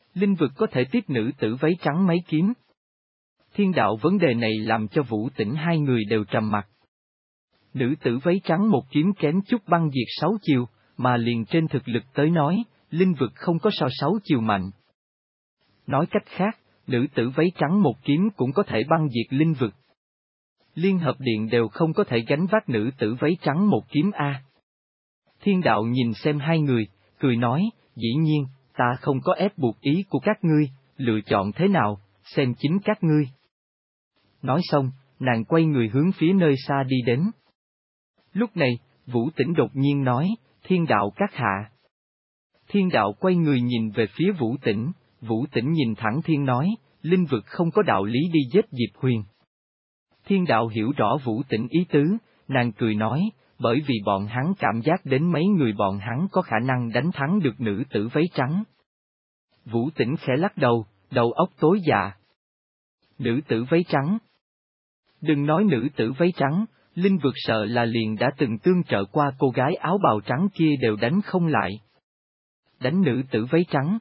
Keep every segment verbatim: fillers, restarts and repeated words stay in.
Linh vực có thể tiếp nữ tử váy trắng mấy kiếm? Thiên đạo vấn đề này làm cho Vũ Tĩnh hai người đều trầm mặc. Nữ tử váy trắng một kiếm kém chút băng diệt sáu chiều, mà liền trên thực lực tới nói, linh vực không có so sáu chiều mạnh. Nói cách khác, nữ tử váy trắng một kiếm cũng có thể băng diệt linh vực. Liên hợp điện đều không có thể gánh vác nữ tử váy trắng một kiếm A. Thiên đạo nhìn xem hai người, cười nói, dĩ nhiên, ta không có ép buộc ý của các ngươi, lựa chọn thế nào, xem chính các ngươi. Nói xong, nàng quay người hướng phía nơi xa đi đến. Lúc này, Vũ Tĩnh đột nhiên nói, thiên đạo các hạ. Thiên đạo quay người nhìn về phía Vũ Tĩnh, Vũ Tĩnh nhìn thẳng thiên nói, linh vực không có đạo lý đi giết Diệp Huyền. Thiên đạo hiểu rõ Vũ Tĩnh ý tứ, nàng cười nói, bởi vì bọn hắn cảm giác đến mấy người bọn hắn có khả năng đánh thắng được nữ tử váy trắng. Vũ Tĩnh khẽ lắc đầu, đầu óc tối dạ. Nữ tử váy trắng. Đừng nói nữ tử váy trắng, linh vực sợ là liền đã từng tương trợ qua cô gái áo bào trắng kia đều đánh không lại. Đánh nữ tử váy trắng.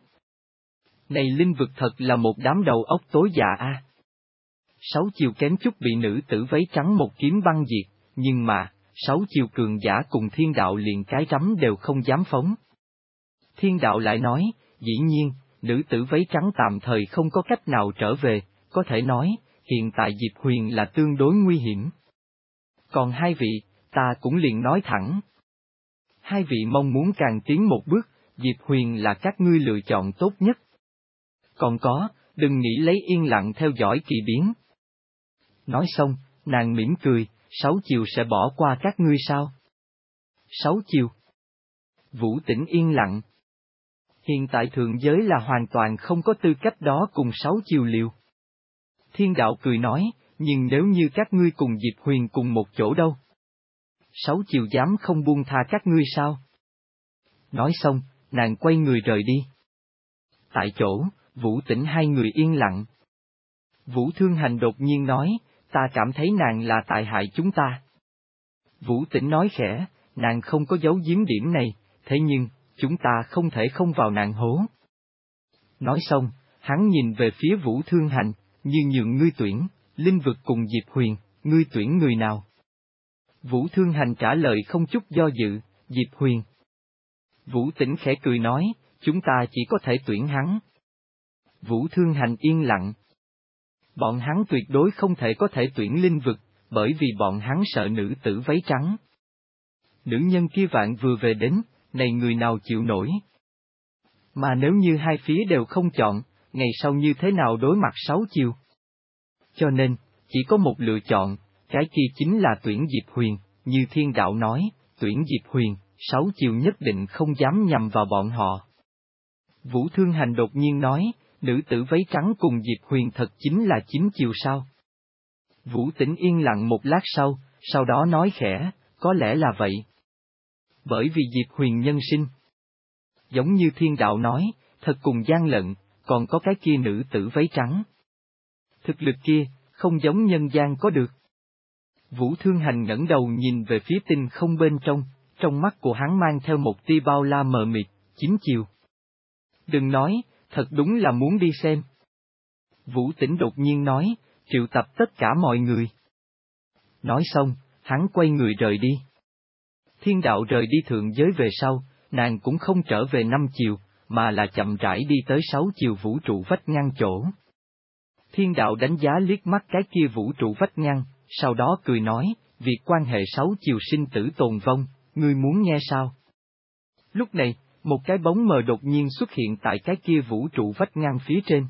Này linh vực thật là một đám đầu óc tối dạ a. Sáu chiều kém chút bị nữ tử váy trắng một kiếm băng diệt, nhưng mà, sáu chiều cường giả cùng thiên đạo liền cái rắm đều không dám phóng. Thiên đạo lại nói, dĩ nhiên, nữ tử váy trắng tạm thời không có cách nào trở về, có thể nói, hiện tại Diệp Huyền là tương đối nguy hiểm. Còn hai vị, ta cũng liền nói thẳng. Hai vị mong muốn càng tiến một bước, Diệp Huyền là các ngươi lựa chọn tốt nhất. Còn có, đừng nghĩ lấy yên lặng theo dõi kỳ biến. Nói xong, nàng mỉm cười, sáu chiều sẽ bỏ qua các ngươi sao? Sáu chiều. Vũ Tĩnh yên lặng. Hiện tại thượng giới là hoàn toàn không có tư cách đó cùng sáu chiều liều. Thiên đạo cười nói, nhưng nếu như các ngươi cùng Diệp Huyền cùng một chỗ đâu? Sáu chiều dám không buông tha các ngươi sao? Nói xong, nàng quay người rời đi. Tại chỗ, Vũ Tĩnh hai người yên lặng. Vũ Thương Hành đột nhiên nói, ta cảm thấy nàng là tại hại chúng ta. Vũ Tĩnh nói khẽ, nàng không có giấu giếm điểm này, thế nhưng, chúng ta không thể không vào nàng hố. Nói xong, hắn nhìn về phía Vũ Thương Hành, như nhượng ngươi tuyển, linh vực cùng Diệp Huyền, ngươi tuyển người nào? Vũ Thương Hành trả lời không chút do dự, Diệp Huyền. Vũ Tĩnh khẽ cười nói, chúng ta chỉ có thể tuyển hắn. Vũ Thương Hành yên lặng. Bọn hắn tuyệt đối không thể có thể tuyển linh vực, bởi vì bọn hắn sợ nữ tử váy trắng. Nữ nhân kia vạn vừa về đến, này người nào chịu nổi. Mà nếu như hai phía đều không chọn, ngày sau như thế nào đối mặt sáu chiều? Cho nên, chỉ có một lựa chọn, cái kia chính là tuyển Diệp Huyền, như thiên đạo nói, tuyển Diệp Huyền, sáu chiều nhất định không dám nhầm vào bọn họ. Vũ Thương Hành đột nhiên nói, nữ tử váy trắng cùng Diệp Huyền thật chính là chín chiều sao? Vũ Tĩnh yên lặng một lát sau, sau đó nói khẽ, có lẽ là vậy. Bởi vì Diệp Huyền nhân sinh. Giống như thiên đạo nói, thật cùng gian lận, còn có cái kia nữ tử váy trắng. Thực lực kia, không giống nhân gian có được. Vũ Thương Hành ngẩng đầu nhìn về phía tinh không bên trong, trong mắt của hắn mang theo một tia bao la mờ mịt, chín chiều. Đừng nói, thật đúng là muốn đi xem. Vũ Tĩnh đột nhiên nói, triệu tập tất cả mọi người. Nói xong, hắn quay người rời đi. Thiên đạo rời đi thượng giới về sau, nàng cũng không trở về năm chiều, mà là chậm rãi đi tới sáu chiều vũ trụ vách ngăn chỗ. Thiên đạo đánh giá liếc mắt cái kia vũ trụ vách ngăn, sau đó cười nói, việc quan hệ sáu chiều sinh tử tồn vong, ngươi muốn nghe sao? Lúc này, một cái bóng mờ đột nhiên xuất hiện tại cái kia vũ trụ vách ngăn phía trên.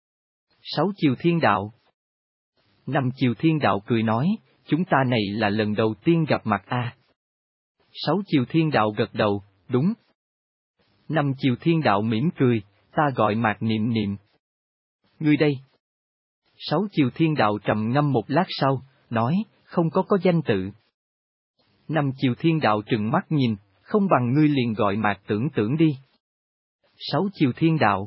Sáu chiều thiên đạo. Năm chiều thiên đạo cười nói, chúng ta này là lần đầu tiên gặp mặt a. À. Sáu chiều thiên đạo gật đầu, đúng. Năm chiều thiên đạo mỉm cười, ta gọi Mạc Niệm Niệm. Ngươi đây. Sáu chiều thiên đạo trầm ngâm một lát sau, nói, không có có danh tự. Năm chiều thiên đạo trừng mắt nhìn, không bằng ngươi liền gọi Mạc Tưởng Tưởng đi. Sáu chiều thiên đạo.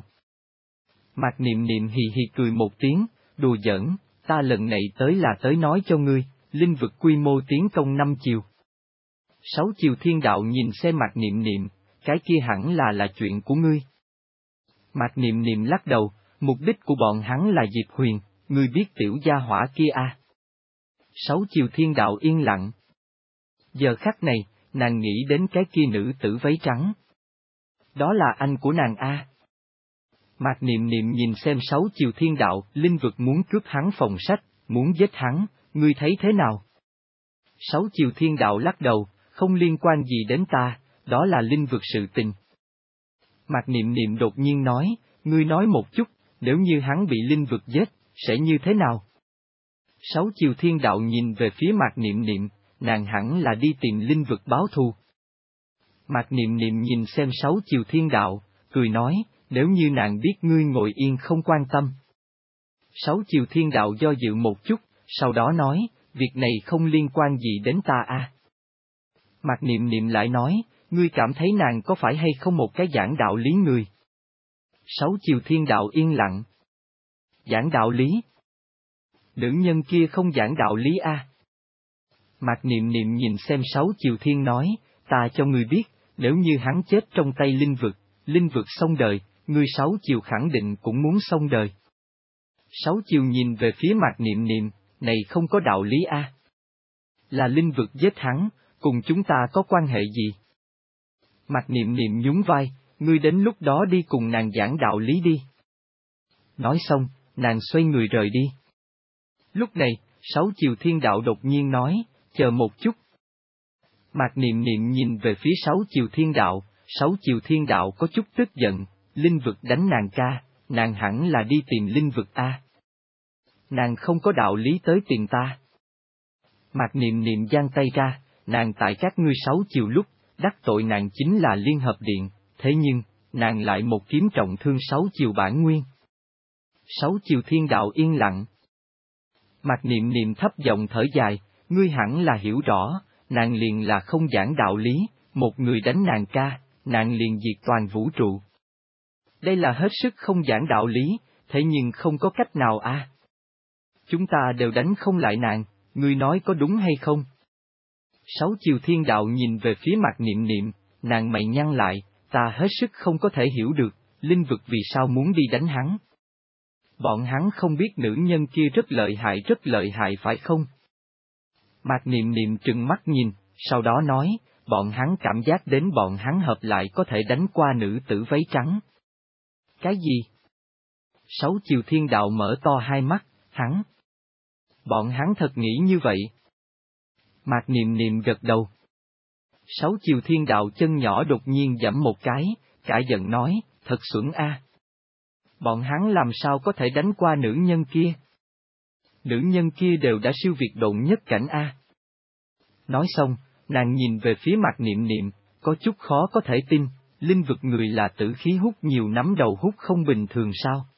Mạc Niệm Niệm hì hì cười một tiếng, đùa giỡn, ta lần này tới là tới nói cho ngươi, linh vực quy mô tiến công năm chiều. Sáu chiều thiên đạo nhìn xem Mạc Niệm Niệm, cái kia hẳn là là chuyện của ngươi. Mạc Niệm Niệm lắc đầu, mục đích của bọn hắn là Diệp Huyền, ngươi biết tiểu gia hỏa kia à? Sáu chiều thiên đạo yên lặng. Giờ khắc này, nàng nghĩ đến cái kia nữ tử váy trắng. Đó là anh của nàng a. À. Mạc Niệm Niệm nhìn xem sáu chiều thiên đạo, linh vực muốn cướp hắn phòng sách, muốn giết hắn, ngươi thấy thế nào? Sáu chiều thiên đạo lắc đầu, không liên quan gì đến ta, đó là linh vực sự tình. Mạc Niệm Niệm đột nhiên nói, ngươi nói một chút, nếu như hắn bị linh vực giết, sẽ như thế nào? Sáu chiều thiên đạo nhìn về phía Mạc Niệm Niệm, nàng hẳn là đi tìm linh vực báo thù. Mạc Niệm Niệm nhìn xem sáu chiều thiên đạo, cười nói, nếu như nàng biết ngươi ngồi yên không quan tâm. Sáu chiều thiên đạo do dự một chút, sau đó nói, việc này không liên quan gì đến ta à. Mạc Niệm Niệm lại nói, ngươi cảm thấy nàng có phải hay không một cái giảng đạo lý người? Sáu chiều thiên đạo yên lặng. Giảng đạo lý? Nữ nhân kia không giảng đạo lý à? Mạc Niệm Niệm nhìn xem sáu chiều thiên nói, ta cho ngươi biết, nếu như hắn chết trong tay linh vực, linh vực xong đời, ngươi sáu chiều khẳng định cũng muốn xong đời. Sáu chiều nhìn về phía Mạc Niệm Niệm, này không có đạo lý a. À? Là linh vực giết hắn, cùng chúng ta có quan hệ gì? Mạc Niệm Niệm nhún vai, ngươi đến lúc đó đi cùng nàng giảng đạo lý đi. Nói xong, nàng xoay người rời đi. Lúc này, sáu chiều thiên đạo đột nhiên nói, chờ một chút. Mạc Niệm Niệm nhìn về phía sáu chiều thiên đạo, sáu chiều thiên đạo có chút tức giận, linh vực đánh nàng ca, nàng hẳn là đi tìm linh vực a. Nàng không có đạo lý tới tìm ta. Mạc Niệm Niệm giang tay ra, nàng tại các ngươi sáu chiều lúc, đắc tội nàng chính là Liên Hợp Điện, thế nhưng, nàng lại một kiếm trọng thương sáu chiều bản nguyên. Sáu chiều thiên đạo yên lặng. Mạc Niệm Niệm thấp giọng thở dài, ngươi hẳn là hiểu rõ, nàng liền là không giảng đạo lý, một người đánh nàng ca, nàng liền diệt toàn vũ trụ. Đây là hết sức không giảng đạo lý, thế nhưng không có cách nào a. À. Chúng ta đều đánh không lại nàng, ngươi nói có đúng hay không? Sáu chiều thiên đạo nhìn về phía Mạc Niệm Niệm, nàng mày nhăn lại, ta hết sức không có thể hiểu được, linh vực vì sao muốn đi đánh hắn. Bọn hắn không biết nữ nhân kia rất lợi hại rất lợi hại phải không? Mạc Niệm Niệm trừng mắt nhìn, sau đó nói, bọn hắn cảm giác đến bọn hắn hợp lại có thể đánh qua nữ tử váy trắng. Cái gì? Sáu chiều thiên đạo mở to hai mắt, hắn. Bọn hắn thật nghĩ như vậy. Mạc Niệm Niệm gật đầu. Sáu chiều thiên đạo chân nhỏ đột nhiên giẫm một cái, cả giận nói, thật xuẩn a. Bọn hắn làm sao có thể đánh qua nữ nhân kia? Nữ nhân kia đều đã siêu việt độn nhất cảnh a. Nói xong, nàng nhìn về phía Mạc Niệm Niệm, có chút khó có thể tin, linh vực người là tử khí hút nhiều nắm đầu hút không bình thường sao?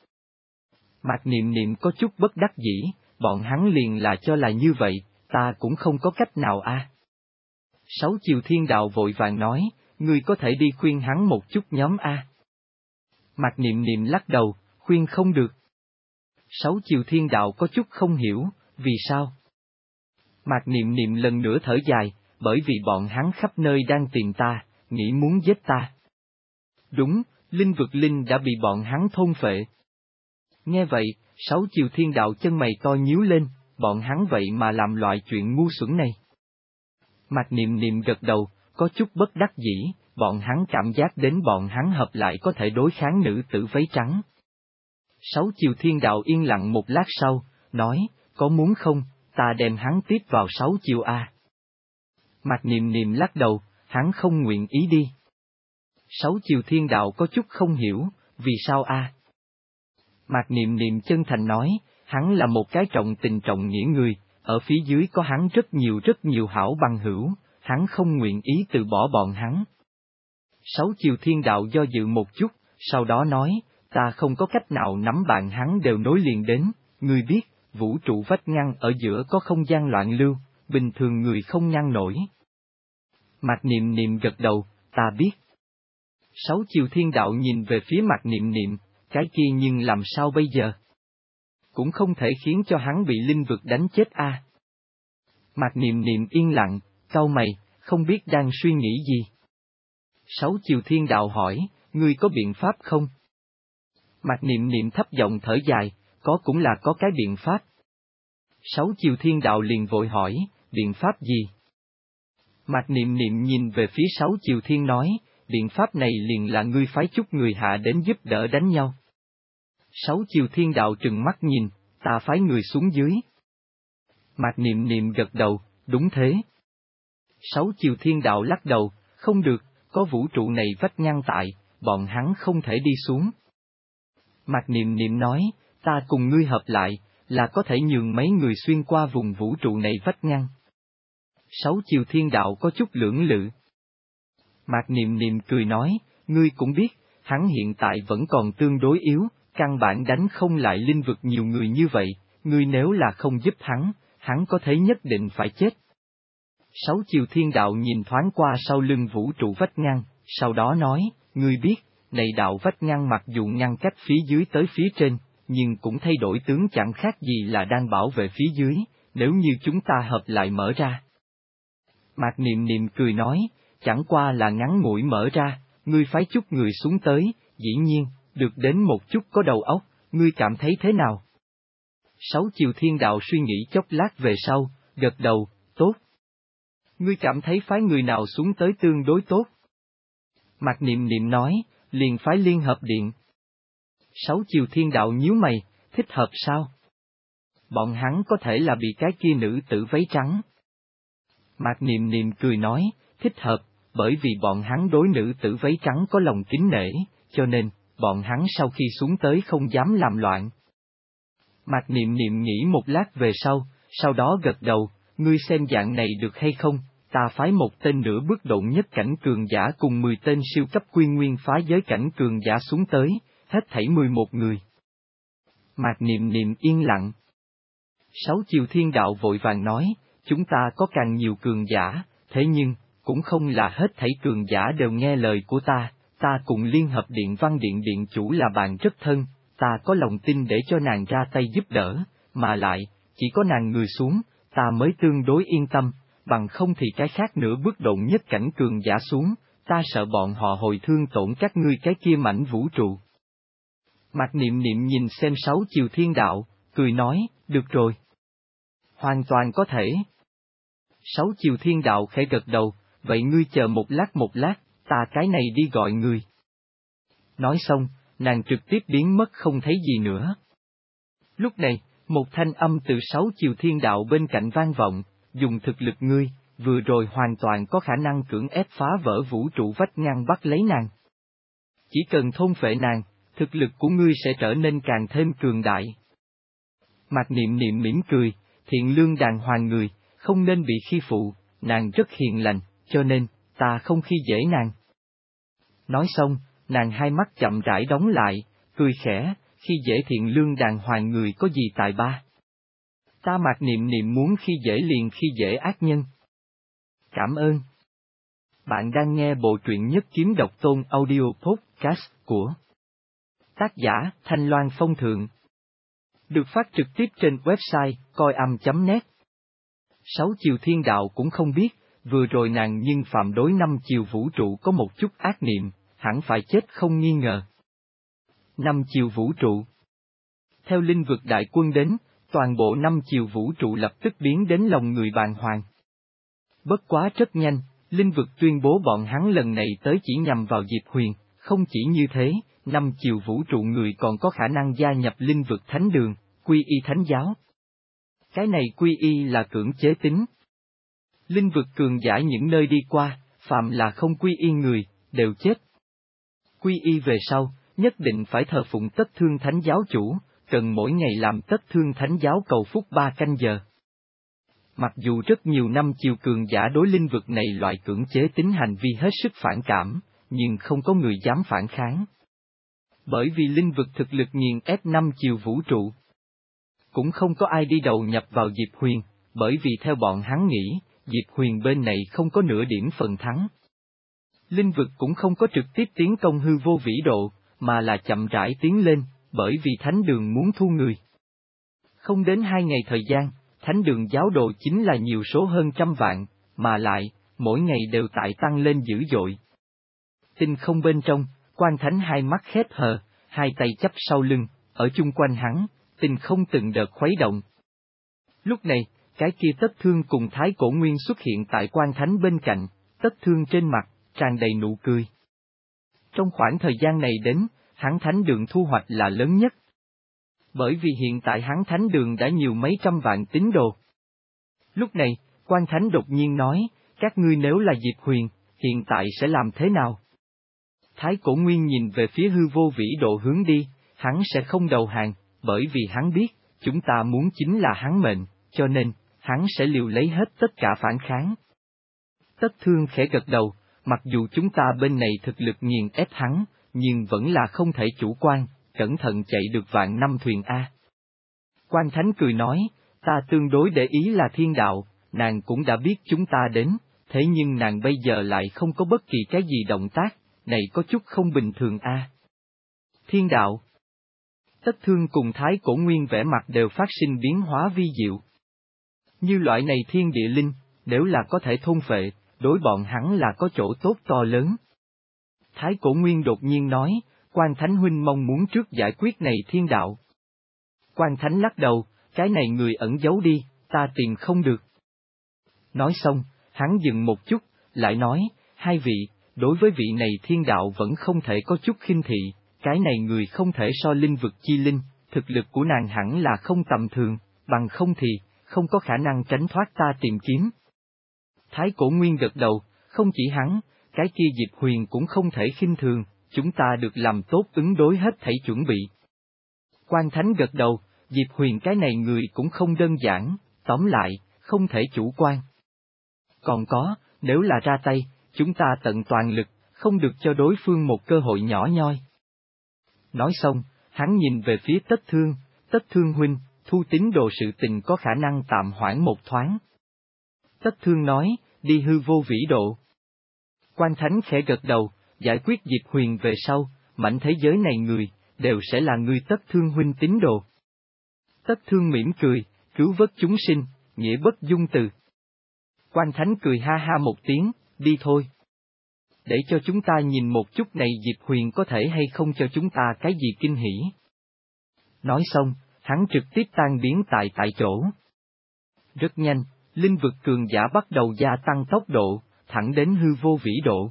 Mạc Niệm Niệm có chút bất đắc dĩ, bọn hắn liền là cho là như vậy, ta cũng không có cách nào a. À. Sáu chiều thiên đạo vội vàng nói, ngươi có thể đi khuyên hắn một chút nhóm a. À. Mạc Niệm Niệm lắc đầu, khuyên không được. Sáu chiều thiên đạo có chút không hiểu, vì sao? Mạc Niệm Niệm lần nữa thở dài, bởi vì bọn hắn khắp nơi đang tìm ta, nghĩ muốn giết ta. Đúng, linh vực linh đã bị bọn hắn thôn phệ. Nghe vậy, sáu chiều thiên đạo chân mày to nhíu lên, bọn hắn vậy mà làm loại chuyện ngu xuẩn này. Mạc Niệm Niệm gật đầu, có chút bất đắc dĩ, bọn hắn cảm giác đến bọn hắn hợp lại có thể đối kháng nữ tử váy trắng. Sáu chiều thiên đạo yên lặng một lát sau, nói, có muốn không, ta đem hắn tiếp vào sáu chiều a. Mạc Niệm Niệm lắc đầu, hắn không nguyện ý đi. Sáu chiều thiên đạo có chút không hiểu, vì sao a? À? Mạc Niệm Niệm chân thành nói, hắn là một cái trọng tình trọng nghĩa người, ở phía dưới có hắn rất nhiều rất nhiều hảo bằng hữu, hắn không nguyện ý từ bỏ bọn hắn. Sáu chiều thiên đạo do dự một chút, sau đó nói, ta không có cách nào nắm bạn hắn đều nối liền đến, ngươi biết, vũ trụ vách ngăn ở giữa có không gian loạn lưu, bình thường người không ngăn nổi. Mạc Niệm Niệm gật đầu, ta biết. Sáu chiều thiên đạo nhìn về phía Mạc Niệm Niệm, cái kia nhưng làm sao bây giờ? Cũng không thể khiến cho hắn bị linh vực đánh chết a. À. Mạc Niệm Niệm yên lặng, cau mày, không biết đang suy nghĩ gì. Sáu chiều thiên đạo hỏi, ngươi có biện pháp không? Mạc Niệm Niệm thấp giọng thở dài, có cũng là có cái biện pháp. Sáu chiều thiên đạo liền vội hỏi, biện pháp gì? Mạc Niệm Niệm nhìn về phía sáu chiều thiên nói, biện pháp này liền là ngươi phái chút người hạ đến giúp đỡ đánh nhau. Sáu chiều thiên đạo trừng mắt nhìn, ta phái người xuống dưới. Mạc Niệm Niệm gật đầu, đúng thế. Sáu chiều thiên đạo lắc đầu, không được, có vũ trụ này vách ngăn tại, bọn hắn không thể đi xuống. Mạc Niệm Niệm nói, ta cùng ngươi hợp lại, là có thể nhường mấy người xuyên qua vùng vũ trụ này vách ngăn. Sáu chiều thiên đạo có chút lưỡng lự. Mạc Niệm Niệm cười nói, ngươi cũng biết, hắn hiện tại vẫn còn tương đối yếu, căn bản đánh không lại linh vực nhiều người như vậy, ngươi nếu là không giúp hắn, hắn có thể nhất định phải chết. Sáu chiều thiên đạo nhìn thoáng qua sau lưng vũ trụ vách ngăn, sau đó nói, ngươi biết, này đạo vách ngăn mặc dù ngăn cách phía dưới tới phía trên, nhưng cũng thay đổi tướng chẳng khác gì là đang bảo vệ phía dưới, nếu như chúng ta hợp lại mở ra. Mạc Niệm Niệm cười nói, chẳng qua là ngắn ngủi mở ra, ngươi phái chút người xuống tới, dĩ nhiên, được đến một chút có đầu óc, ngươi cảm thấy thế nào? Sáu chiều thiên đạo suy nghĩ chốc lát về sau, gật đầu, tốt. Ngươi cảm thấy phái người nào xuống tới tương đối tốt? Mạc Niệm Niệm nói, liền phái Liên Hợp Điện. Sáu chiều thiên đạo nhíu mày, thích hợp sao? Bọn hắn có thể là bị cái kia nữ tử váy trắng. Mạc Niệm Niệm cười nói, thích hợp, bởi vì bọn hắn đối nữ tử váy trắng có lòng kính nể, cho nên, bọn hắn sau khi xuống tới không dám làm loạn. Mạc Niệm Niệm nghĩ một lát về sau, sau đó gật đầu, ngươi xem dạng này được hay không, ta phái một tên nửa bước độn nhất cảnh cường giả cùng mười tên siêu cấp quy nguyên phá giới cảnh cường giả xuống tới, hết thảy mười một người. Mạc Niệm Niệm yên lặng. Sáu chiều thiên đạo vội vàng nói, chúng ta có càng nhiều cường giả, thế nhưng, cũng không là hết thảy cường giả đều nghe lời của ta, ta cùng Liên Hợp Điện Văn Điện Điện chủ là bạn rất thân, ta có lòng tin để cho nàng ra tay giúp đỡ, mà lại, chỉ có nàng người xuống, ta mới tương đối yên tâm, bằng không thì cái khác nữa bước độn nhất cảnh cường giả xuống, ta sợ bọn họ hồi thương tổn các ngươi cái kia mảnh vũ trụ. Mạc Niệm Niệm nhìn xem sáu chiều thiên đạo, cười nói, được rồi. Hoàn toàn có thể. Sáu chiều thiên đạo khẽ gật đầu, vậy ngươi chờ một lát một lát, ta cái này đi gọi người. Nói xong, nàng trực tiếp biến mất không thấy gì nữa. Lúc này, một thanh âm từ sáu chiều thiên đạo bên cạnh vang vọng, dùng thực lực ngươi, vừa rồi hoàn toàn có khả năng cưỡng ép phá vỡ vũ trụ vách ngăn bắt lấy nàng. Chỉ cần thôn phệ nàng, thực lực của ngươi sẽ trở nên càng thêm cường đại. Mạc Niệm Niệm mỉm cười, thiện lương đàng hoàng người, không nên bị khi phụ, nàng rất hiền lành, cho nên, ta không khi dễ nàng. Nói xong, nàng hai mắt chậm rãi đóng lại, cười khẽ, khi dễ thiện lương đàng hoàng người có gì tài ba. Ta Mạc Niệm Niệm muốn khi dễ liền khi dễ ác nhân. Cảm ơn. Bạn đang nghe bộ truyện Nhất Kiếm Độc Tôn audio podcast của tác giả Thanh Loan Phong Thượng. Được phát trực tiếp trên website coi âm chấm net. Sáu chiều thiên đạo cũng không biết, vừa rồi nàng nhưng phạm đối năm chiều vũ trụ có một chút ác niệm, hẳn phải chết không nghi ngờ. Năm chiều vũ trụ. Theo linh vực đại quân đến, toàn bộ năm chiều vũ trụ lập tức biến đến lòng người bàng hoàng. Bất quá rất nhanh, linh vực tuyên bố bọn hắn lần này tới chỉ nhằm vào Diệp Huyền, không chỉ như thế, năm chiều vũ trụ người còn có khả năng gia nhập linh vực thánh đường, quy y thánh giáo. Cái này quy y là cưỡng chế tính. Linh vực cường giả những nơi đi qua, phạm là không quy y người, đều chết. Quy y về sau, nhất định phải thờ phụng Tất Thương Thánh giáo chủ, cần mỗi ngày làm Tất Thương Thánh giáo cầu phúc ba canh giờ. Mặc dù rất nhiều năm chiều cường giả đối linh vực này loại cưỡng chế tính hành vi hết sức phản cảm, nhưng không có người dám phản kháng. Bởi vì linh vực thực lực nghiền ép năm chiều vũ trụ. Cũng không có ai đi đầu nhập vào Diệp Huyền, bởi vì theo bọn hắn nghĩ, Diệp Huyền bên này không có nửa điểm phần thắng. Linh vực cũng không có trực tiếp tiến công hư vô vĩ độ, mà là chậm rãi tiến lên, bởi vì thánh đường muốn thu người. Không đến hai ngày thời gian, thánh đường giáo đồ chính là nhiều số hơn trăm vạn, mà lại, mỗi ngày đều tại tăng lên dữ dội. Tinh không bên trong, Quan Thánh hai mắt khép hờ, hai tay chắp sau lưng, ở chung quanh hắn, tinh không từng đợt khuấy động. Lúc này, cái kia Tất Thương cùng Thái Cổ Nguyên xuất hiện tại Quan Thánh bên cạnh, Tất Thương trên mặt, tràn đầy nụ cười. Trong khoảng thời gian này đến, hắn thánh đường thu hoạch là lớn nhất. Bởi vì hiện tại hắn thánh đường đã nhiều mấy trăm vạn tín đồ. Lúc này, Quan Thánh đột nhiên nói, các ngươi nếu là Diệp Huyền, hiện tại sẽ làm thế nào? Thái Cổ Nguyên nhìn về phía hư vô vĩ độ hướng đi, hắn sẽ không đầu hàng, bởi vì hắn biết, chúng ta muốn chính là hắn mệnh, cho nên, hắn sẽ liều lấy hết tất cả phản kháng. Tất Thương khẽ gật đầu, mặc dù chúng ta bên này thực lực nghiền ép hắn, nhưng vẫn là không thể chủ quan, cẩn thận chạy được vạn năm thuyền A. Quan Thánh cười nói, ta tương đối để ý là thiên đạo, nàng cũng đã biết chúng ta đến, thế nhưng nàng bây giờ lại không có bất kỳ cái gì động tác, này có chút không bình thường A. Thiên đạo. Tất Thương cùng Thái Cổ Nguyên vẻ mặt đều phát sinh biến hóa vi diệu. Như loại này thiên địa linh, nếu là có thể thôn phệ, đối bọn hắn là có chỗ tốt to lớn. Thái Cổ Nguyên đột nhiên nói, Quan Thánh huynh mong muốn trước giải quyết này thiên đạo. Quan Thánh lắc đầu, cái này người ẩn giấu đi, ta tìm không được. Nói xong, hắn dừng một chút, lại nói, hai vị, đối với vị này thiên đạo vẫn không thể có chút khinh thị, cái này người không thể so linh vực chi linh, thực lực của nàng hẳn là không tầm thường, bằng không thì, không có khả năng tránh thoát ta tìm kiếm. Thái Cổ Nguyên gật đầu, không chỉ hắn, cái kia Diệp Huyền cũng không thể khinh thường, chúng ta được làm tốt ứng đối hết thảy chuẩn bị. Quan Thánh gật đầu, Diệp Huyền cái này người cũng không đơn giản, tóm lại, không thể chủ quan. Còn có, nếu là ra tay, chúng ta tận toàn lực, không được cho đối phương một cơ hội nhỏ nhoi. Nói xong, hắn nhìn về phía Tất Thương, Tất Thương huynh, thu tín đồ sự tình có khả năng tạm hoãn một thoáng. Tất Thương nói, đi hư vô vĩ độ. Quan Thánh khẽ gật đầu, giải quyết Diệp Huyền về sau, mảnh thế giới này người, đều sẽ là người Tất Thương huynh tín đồ. Tất Thương mỉm cười, cứu vớt chúng sinh, nghĩa bất dung từ. Quan Thánh cười ha ha một tiếng, đi thôi. Để cho chúng ta nhìn một chút này Diệp Huyền có thể hay không cho chúng ta cái gì kinh hỉ. Nói xong, hắn trực tiếp tan biến tại tại chỗ. Rất nhanh, linh vực cường giả bắt đầu gia tăng tốc độ, thẳng đến hư vô vĩ độ.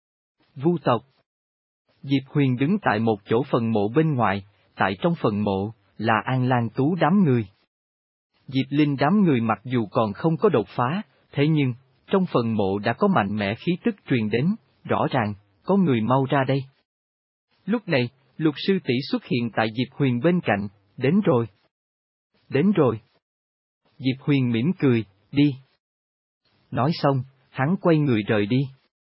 Vu tộc. Diệp Huyền đứng tại một chỗ phần mộ bên ngoài, tại trong phần mộ, là An Lan Tú đám người. Diệp Linh đám người mặc dù còn không có đột phá, thế nhưng, trong phần mộ đã có mạnh mẽ khí tức truyền đến, rõ ràng, có người mau ra đây. Lúc này, Lục sư tỷ xuất hiện tại Diệp Huyền bên cạnh, đến rồi. Đến rồi. Diệp Huyền mỉm cười, đi. Nói xong, hắn quay người rời đi.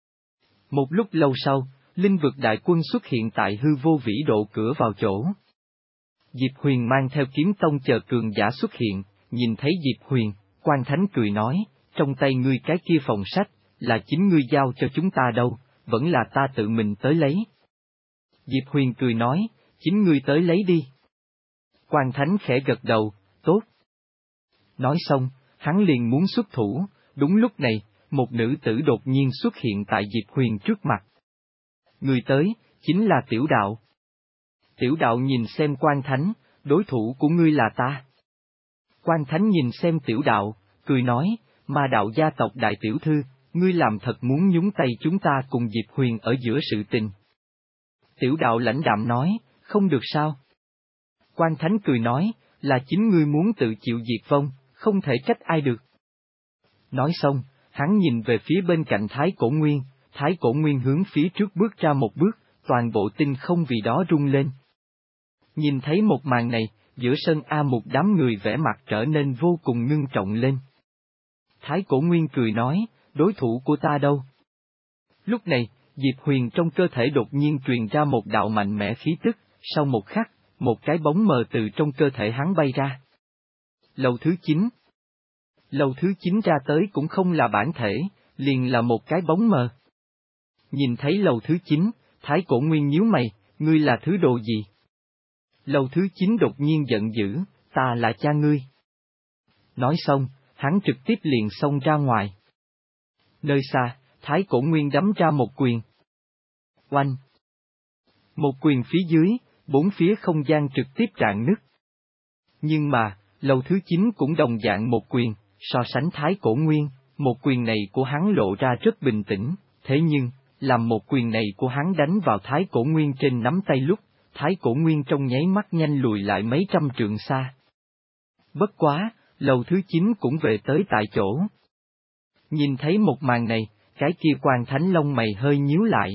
Một lúc lâu sau, linh vực đại quân xuất hiện tại hư vô vĩ độ cửa vào chỗ. Diệp Huyền mang theo kiếm tông chờ cường giả xuất hiện, nhìn thấy Diệp Huyền, Quan Thánh cười nói, trong tay ngươi cái kia phòng sách, là chính ngươi giao cho chúng ta đâu, vẫn là ta tự mình tới lấy. Diệp Huyền cười nói, chính ngươi tới lấy đi. Quan Thánh khẽ gật đầu, tốt. Nói xong, hắn liền muốn xuất thủ, đúng lúc này, một nữ tử đột nhiên xuất hiện tại Diệp Huyền trước mặt. Người tới, chính là Tiểu Đạo. Tiểu Đạo nhìn xem Quan Thánh, đối thủ của ngươi là ta. Quan Thánh nhìn xem Tiểu Đạo, cười nói, Ma đạo gia tộc đại tiểu thư, ngươi làm thật muốn nhúng tay chúng ta cùng Diệp Huyền ở giữa sự tình. Tiểu Đạo lãnh đạm nói, không được sao. Quan Thánh cười nói, là chính ngươi muốn tự chịu diệt vong, không thể trách ai được. Nói xong, hắn nhìn về phía bên cạnh Thái Cổ Nguyên, Thái Cổ Nguyên hướng phía trước bước ra một bước, toàn bộ tinh không vì đó rung lên. Nhìn thấy một màn này, giữa sân A một đám người vẻ mặt trở nên vô cùng ngưng trọng lên. Thái Cổ Nguyên cười nói, đối thủ của ta đâu? Lúc này, Diệp Huyền trong cơ thể đột nhiên truyền ra một đạo mạnh mẽ khí tức, sau một khắc, một cái bóng mờ từ trong cơ thể hắn bay ra. Lầu thứ chín. Lầu thứ chín ra tới cũng không là bản thể, liền là một cái bóng mờ. Nhìn thấy lầu thứ chín, Thái Cổ Nguyên nhíu mày, ngươi là thứ đồ gì? Lầu thứ chín đột nhiên giận dữ, ta là cha ngươi. Nói xong, hắn trực tiếp liền xông ra ngoài. Nơi xa, Thái Cổ Nguyên đấm ra một quyền. Oanh! Một quyền phía dưới, bốn phía không gian trực tiếp rạn nứt. Nhưng mà, lầu thứ chín cũng đồng dạng một quyền, so sánh Thái Cổ Nguyên, một quyền này của hắn lộ ra rất bình tĩnh, thế nhưng, làm một quyền này của hắn đánh vào Thái Cổ Nguyên trên nắm tay lúc, Thái Cổ Nguyên trong nháy mắt nhanh lùi lại mấy trăm trượng xa. Bất quá, lầu thứ chín cũng về tới tại chỗ. Nhìn thấy một màn này, cái kia Quan Thánh lông mày hơi nhíu lại.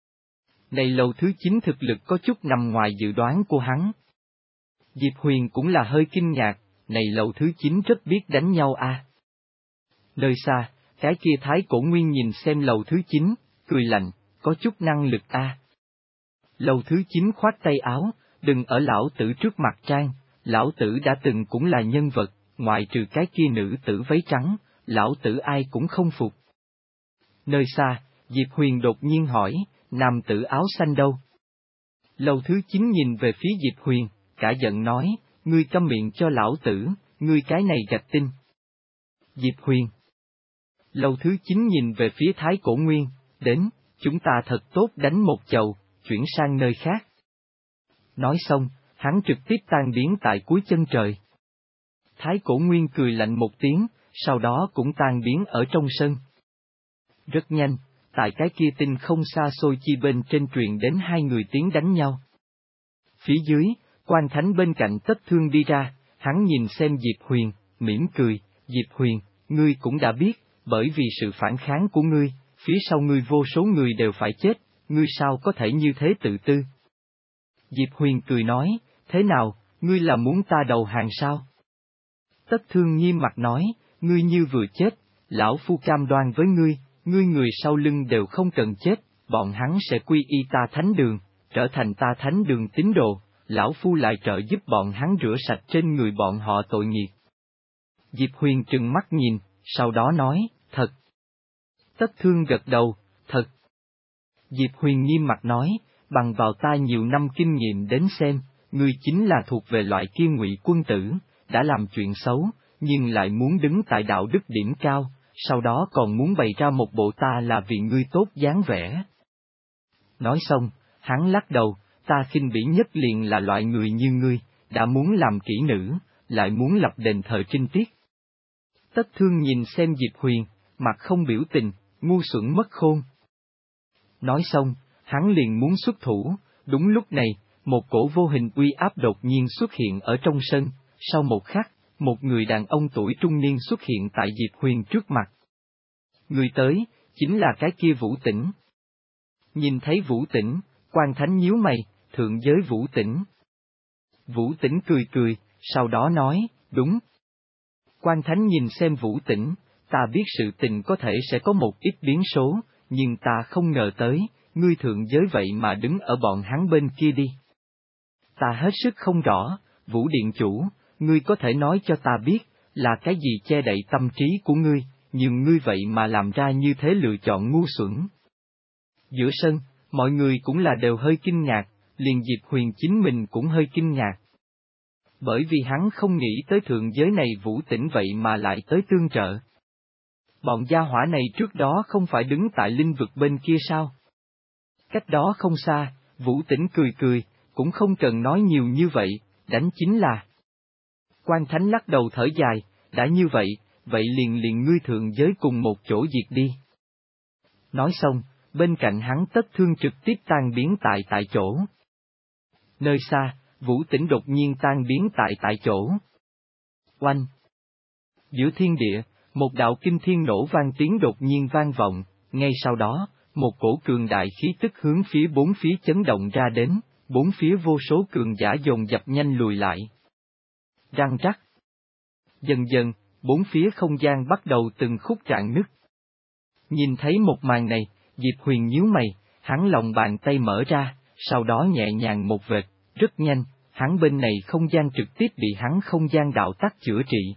Này lầu thứ chín thực lực có chút nằm ngoài dự đoán của hắn. Diệp Huyền cũng là hơi kinh ngạc, này lầu thứ chín rất biết đánh nhau a. À. Nơi xa, cái kia Thái Cổ Nguyên nhìn xem lầu thứ chín, cười lạnh, có chút năng lực a. À. Lầu thứ chín khoát tay áo, đừng ở lão tử trước mặt trang, lão tử đã từng cũng là nhân vật, ngoại trừ cái kia nữ tử váy trắng, lão tử ai cũng không phục. Nơi xa, Diệp Huyền đột nhiên hỏi, nam tử áo xanh đâu? Lầu thứ chín nhìn về phía Diệp Huyền, cả giận nói, ngươi câm miệng cho lão tử, ngươi cái này gạch tinh. Diệp Huyền. Lầu thứ chín nhìn về phía Thái Cổ Nguyên, đến, chúng ta thật tốt đánh một chầu, chuyển sang nơi khác. Nói xong, hắn trực tiếp tan biến tại cuối chân trời. Thái Cổ Nguyên cười lạnh một tiếng, sau đó cũng tan biến ở trong sân. Rất nhanh, tại cái kia tinh không xa xôi chi bên trên truyền đến hai người tiếng đánh nhau. Phía dưới, Quan Thánh bên cạnh Tất Thương đi ra, hắn nhìn xem Diệp Huyền, mỉm cười, Diệp Huyền, ngươi cũng đã biết, bởi vì sự phản kháng của ngươi, phía sau ngươi vô số người đều phải chết, ngươi sao có thể như thế tự tư? Diệp Huyền cười nói, thế nào, ngươi là muốn ta đầu hàng sao? Tất Thương nghiêm mặt nói, ngươi như vừa chết, lão phu cam đoan với ngươi, ngươi người sau lưng đều không cần chết, bọn hắn sẽ quy y ta thánh đường, trở thành ta thánh đường tín đồ, lão phu lại trợ giúp bọn hắn rửa sạch trên người bọn họ tội nghiệp. Diệp Huyền trừng mắt nhìn, sau đó nói, thật. Tất Thương gật đầu, thật. Diệp Huyền nghiêm mặt nói, bằng vào ta nhiều năm kinh nghiệm đến xem, ngươi chính là thuộc về loại kia ngụy quân tử, đã làm chuyện xấu, nhưng lại muốn đứng tại đạo đức điểm cao, sau đó còn muốn bày ra một bộ ta là vì ngươi tốt dáng vẻ. Nói xong, hắn lắc đầu, ta khinh bỉ nhất liền là loại người như ngươi, đã muốn làm kỹ nữ, lại muốn lập đền thờ trinh tiết. Tất Thương nhìn xem Diệp Huyền, mặt không biểu tình, ngu xuẩn mất khôn. Nói xong, hắn liền muốn xuất thủ, đúng lúc này, một cổ vô hình uy áp đột nhiên xuất hiện ở trong sân, sau một khắc, một người đàn ông tuổi trung niên xuất hiện tại Diệp Huyền trước mặt. Người tới, chính là cái kia Vũ Tĩnh. Nhìn thấy Vũ Tĩnh, Quan Thánh nhíu mày, thượng giới Vũ Tĩnh. Vũ Tĩnh cười cười, sau đó nói, đúng. Quan Thánh nhìn xem Vũ Tĩnh, ta biết sự tình có thể sẽ có một ít biến số, nhưng ta không ngờ tới, ngươi thượng giới vậy mà đứng ở bọn hắn bên kia đi. Ta hết sức không rõ, Vũ Điện Chủ, ngươi có thể nói cho ta biết, là cái gì che đậy tâm trí của ngươi, nhưng ngươi vậy mà làm ra như thế lựa chọn ngu xuẩn. Giữa sân, mọi người cũng là đều hơi kinh ngạc, liền Diệp Huyền chính mình cũng hơi kinh ngạc. Bởi vì hắn không nghĩ tới thượng giới này Vũ Tĩnh vậy mà lại tới tương trợ. Bọn gia hỏa này trước đó không phải đứng tại linh vực bên kia sao? Cách đó không xa, Vũ Tĩnh cười cười, cũng không cần nói nhiều như vậy, đánh chính là. Quan Thánh lắc đầu thở dài, đã như vậy, vậy liền liền ngươi thượng giới cùng một chỗ diệt đi. Nói xong, bên cạnh hắn Tất Thương trực tiếp tan biến tại tại chỗ. Nơi xa, Vũ Tĩnh đột nhiên tan biến tại tại chỗ. Oanh! Giữa thiên địa, một đạo kinh thiên nổ vang tiếng đột nhiên vang vọng, ngay sau đó, một cổ cường đại khí tức hướng phía bốn phía chấn động ra đến, bốn phía vô số cường giả dồn dập nhanh lùi lại. Răng rắc. Dần dần, bốn phía không gian bắt đầu từng khúc rạn nứt. Nhìn thấy một màn này, Diệp Huyền nhíu mày, hắn lòng bàn tay mở ra, sau đó nhẹ nhàng một vệt, rất nhanh, hắn bên này không gian trực tiếp bị hắn không gian đạo tắc chữa trị.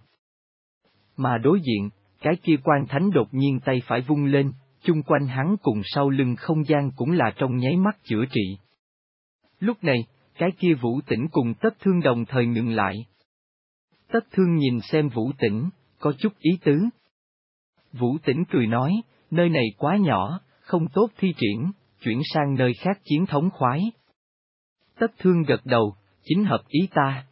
Mà đối diện, cái kia Quan Thánh đột nhiên tay phải vung lên, chung quanh hắn cùng sau lưng không gian cũng là trong nháy mắt chữa trị. Lúc này, cái kia Vũ Tĩnh cùng Tất Thương đồng thời ngừng lại. Tất Thương nhìn xem Vũ Tĩnh, có chút ý tứ. Vũ Tĩnh cười nói, nơi này quá nhỏ, không tốt thi triển, chuyển sang nơi khác chiến thống khoái. Tất Thương gật đầu, chính hợp ý ta.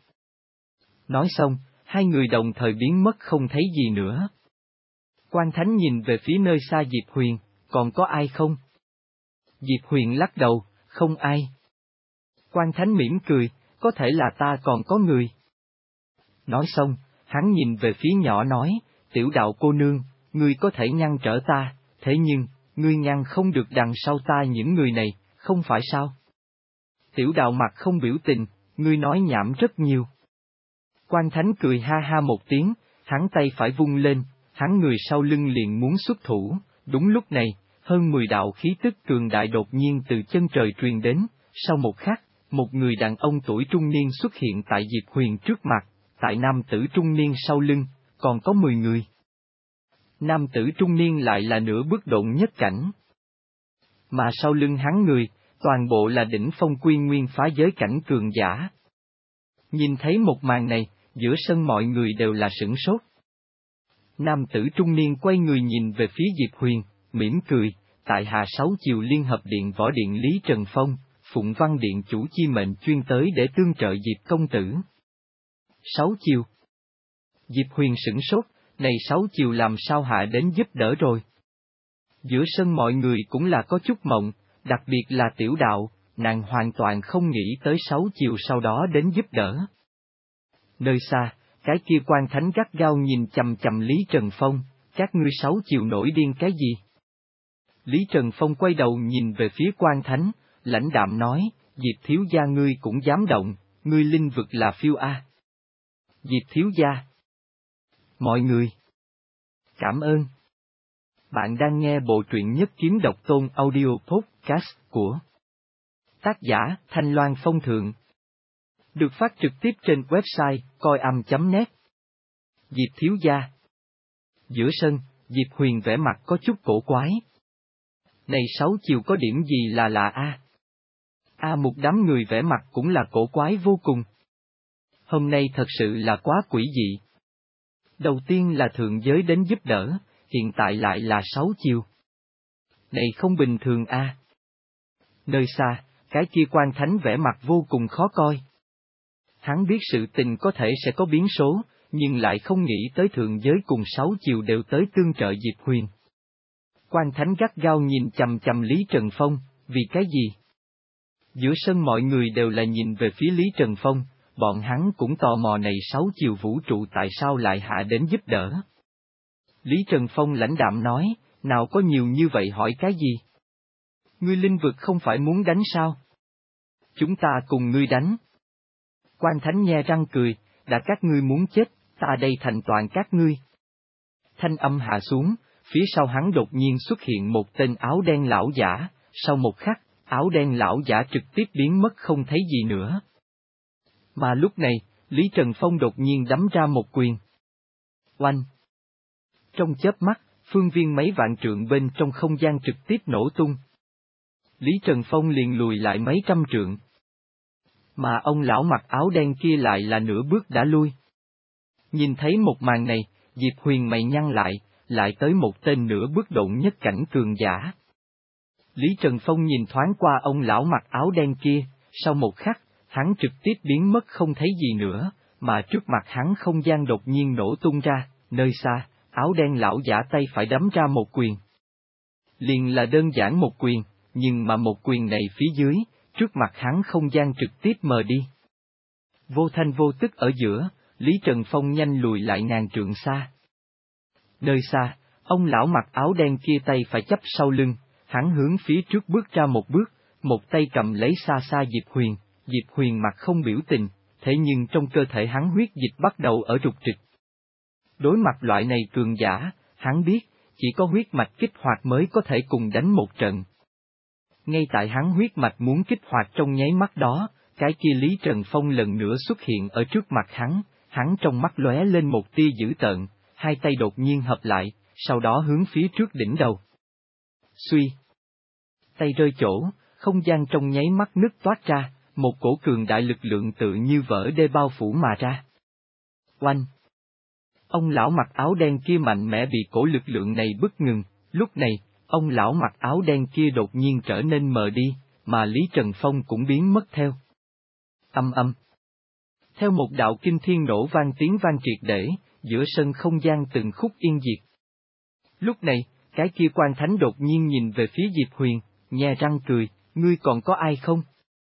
Nói xong, hai người đồng thời biến mất không thấy gì nữa. Quan Thánh nhìn về phía nơi xa Diệp Huyền, còn có ai không? Diệp Huyền lắc đầu, không ai. Quan Thánh mỉm cười, có thể là ta còn có người. Nói xong, hắn nhìn về phía nhỏ nói, tiểu đạo cô nương, ngươi có thể ngăn trở ta, thế nhưng, ngươi ngăn không được đằng sau ta những người này, không phải sao? Tiểu đạo mặt không biểu tình, ngươi nói nhảm rất nhiều. Quan Thánh cười ha ha một tiếng, hắn tay phải vung lên, hắn người sau lưng liền muốn xuất thủ, đúng lúc này, hơn mười đạo khí tức cường đại đột nhiên từ chân trời truyền đến, sau một khắc, một người đàn ông tuổi trung niên xuất hiện tại Diệp Huyền trước mặt, tại nam tử trung niên sau lưng, còn có mười người. Nam tử trung niên lại là nửa bước độn nhất cảnh. Mà sau lưng hắn người, toàn bộ là đỉnh phong quy nguyên phá giới cảnh cường giả. Nhìn thấy một màn này, giữa sân mọi người đều là sửng sốt. Nam tử trung niên quay người nhìn về phía Diệp Huyền, mỉm cười, tại hạ sáu chiều liên hợp điện võ điện Lý Trần Phong, Phụng Văn điện chủ chi mệnh chuyên tới để tương trợ Diệp công tử. Sáu chiều. Diệp Huyền sửng sốt, này sáu chiều làm sao hạ đến giúp đỡ rồi. Giữa sân mọi người cũng là có chút mộng, đặc biệt là tiểu đạo, nàng hoàn toàn không nghĩ tới sáu chiều sau đó đến giúp đỡ. Nơi xa, cái kia Quan Thánh gắt gao nhìn chằm chằm Lý Trần Phong, các ngươi sáu chiều nổi điên cái gì? Lý Trần Phong quay đầu nhìn về phía Quan Thánh, lãnh đạm nói, Diệp thiếu gia ngươi cũng dám động, ngươi linh vực là phiêu a. Diệp thiếu gia. Mọi người. Cảm ơn. Bạn đang nghe bộ truyện Nhất Kiếm Độc Tôn audio podcast của tác giả Thanh Loan Phong Thượng. Được phát trực tiếp trên website coi am chấm net. Diệp thiếu gia. Giữa sân, Diệp Huyền vẻ mặt có chút cổ quái. Này sáu chiều có điểm gì là lạ a? A một đám người vẻ mặt cũng là cổ quái vô cùng. Hôm nay thật sự là quá quỷ dị. Đầu tiên là thượng giới đến giúp đỡ, hiện tại lại là sáu chiều. Này không bình thường a. Nơi xa, cái kia Quan Thánh vẻ mặt vô cùng khó coi. Hắn biết sự tình có thể sẽ có biến số, nhưng lại không nghĩ tới thượng giới cùng sáu chiều đều tới tương trợ Diệp Huyền. Quan Thánh gắt gao nhìn chằm chằm Lý Trần Phong, vì cái gì? Giữa sân mọi người đều là nhìn về phía Lý Trần Phong, bọn hắn cũng tò mò này sáu chiều vũ trụ tại sao lại hạ đến giúp đỡ. Lý Trần Phong lãnh đạm nói, nào có nhiều như vậy hỏi cái gì? Ngươi linh vực không phải muốn đánh sao? Chúng ta cùng ngươi đánh. Quan Thánh nhe răng cười, đã các ngươi muốn chết, ta đây thành toàn các ngươi. Thanh âm hạ xuống, phía sau hắn đột nhiên xuất hiện một tên áo đen lão giả, sau một khắc, áo đen lão giả trực tiếp biến mất không thấy gì nữa. Mà lúc này, Lý Trần Phong đột nhiên đấm ra một quyền. Oanh! Trong chớp mắt, phương viên mấy vạn trượng bên trong không gian trực tiếp nổ tung. Lý Trần Phong liền lùi lại mấy trăm trượng. Mà ông lão mặc áo đen kia lại là nửa bước đã lui. Nhìn thấy một màn này, Diệp Huyền mày nhăn lại, lại tới một tên nửa bước độn nhất cảnh cường giả. Lý Trần Phong nhìn thoáng qua ông lão mặc áo đen kia, sau một khắc, hắn trực tiếp biến mất không thấy gì nữa, mà trước mặt hắn không gian đột nhiên nổ tung ra, nơi xa, áo đen lão giả tay phải đấm ra một quyền. Liền là đơn giản một quyền, nhưng mà một quyền này phía dưới, trước mặt hắn không gian trực tiếp mờ đi. Vô thanh vô tức ở giữa, Lý Trần Phong nhanh lùi lại ngàn trượng xa. Nơi xa, ông lão mặc áo đen kia tay phải chắp sau lưng, hắn hướng phía trước bước ra một bước, một tay cầm lấy xa xa Diệp Huyền, Diệp Huyền mặt không biểu tình, thế nhưng trong cơ thể hắn huyết dịch bắt đầu ở rục trịch. Đối mặt loại này cường giả, hắn biết, chỉ có huyết mạch kích hoạt mới có thể cùng đánh một trận. Ngay tại hắn huyết mạch muốn kích hoạt trong nháy mắt đó, cái kia Lý Trần Phong lần nữa xuất hiện ở trước mặt hắn, hắn trong mắt lóe lên một tia dữ tợn, hai tay đột nhiên hợp lại, sau đó hướng phía trước đỉnh đầu. Suy! Tay rơi chỗ, không gian trong nháy mắt nứt toát ra, một cổ cường đại lực lượng tự như vỡ đê bao phủ mà ra. Oanh! Ông lão mặc áo đen kia mạnh mẽ bị cổ lực lượng này bức ngừng, lúc này, ông lão mặc áo đen kia đột nhiên trở nên mờ đi, mà Lý Trần Phong cũng biến mất theo. Âm âm. Theo một đạo kinh thiên nổ vang tiếng vang triệt để, giữa sân không gian từng khúc yên diệt. Lúc này, cái kia quan thánh đột nhiên nhìn về phía Diệp Huyền, nhe răng cười, ngươi còn có ai không?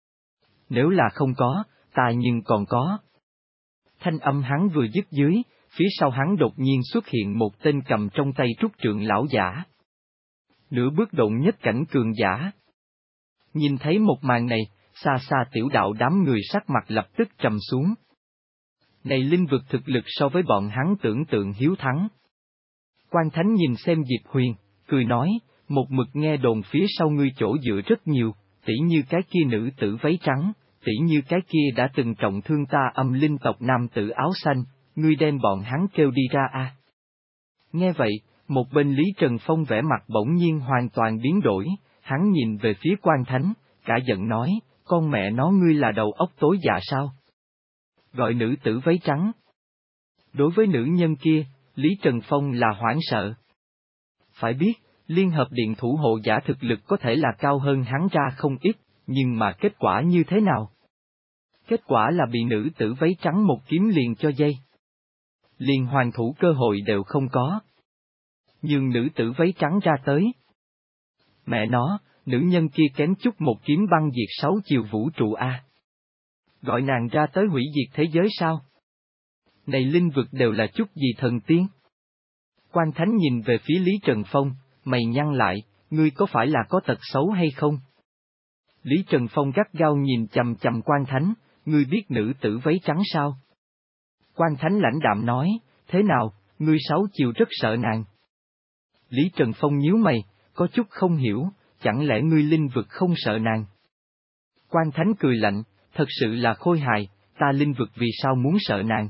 Nếu là không có, ta nhưng còn có. Thanh âm hắn vừa dứt dưới, phía sau hắn đột nhiên xuất hiện một tên cầm trong tay trúc trượng lão giả. Nửa bước độn nhất cảnh cường giả. Nhìn thấy một màn này, xa xa tiểu đạo đám người sắc mặt lập tức trầm xuống. Này linh vực thực lực so với bọn hắn tưởng tượng hiếu thắng. Quan Thánh nhìn xem Diệp Huyền, cười nói, một mực nghe đồn phía sau ngươi chỗ dựa rất nhiều, tỉ như cái kia nữ tử váy trắng, tỉ như cái kia đã từng trọng thương ta âm linh tộc nam tử áo xanh, ngươi đem bọn hắn kêu đi ra a. Nghe vậy, một bên Lý Trần Phong vẻ mặt bỗng nhiên hoàn toàn biến đổi, hắn nhìn về phía Quan Thánh, cả giận nói, con mẹ nó ngươi là đầu óc tối dạ sao? Gọi nữ tử váy trắng. Đối với nữ nhân kia, Lý Trần Phong là hoảng sợ. Phải biết, Liên Hợp Điện thủ hộ giả thực lực có thể là cao hơn hắn ra không ít, nhưng mà kết quả như thế nào? Kết quả là bị nữ tử váy trắng một kiếm liền cho dây. Liền hoàn thủ cơ hội đều không có. Nhưng nữ tử váy trắng ra tới. Mẹ nó, nữ nhân kia kém chút một kiếm băng diệt sáu chiều vũ trụ a. Gọi nàng ra tới hủy diệt thế giới sao? Này linh vực đều là chút gì thần tiên? Quan Thánh nhìn về phía Lý Trần Phong, mày nhăn lại, ngươi có phải là có tật xấu hay không? Lý Trần Phong gắt gao nhìn chằm chằm Quan Thánh, ngươi biết nữ tử váy trắng sao? Quan Thánh lãnh đạm nói, thế nào, ngươi sáu chiều rất sợ nàng. Lý Trần Phong nhíu mày, có chút không hiểu, chẳng lẽ ngươi linh vực không sợ nàng? Quan Thánh cười lạnh, thật sự là khôi hài, ta linh vực vì sao muốn sợ nàng?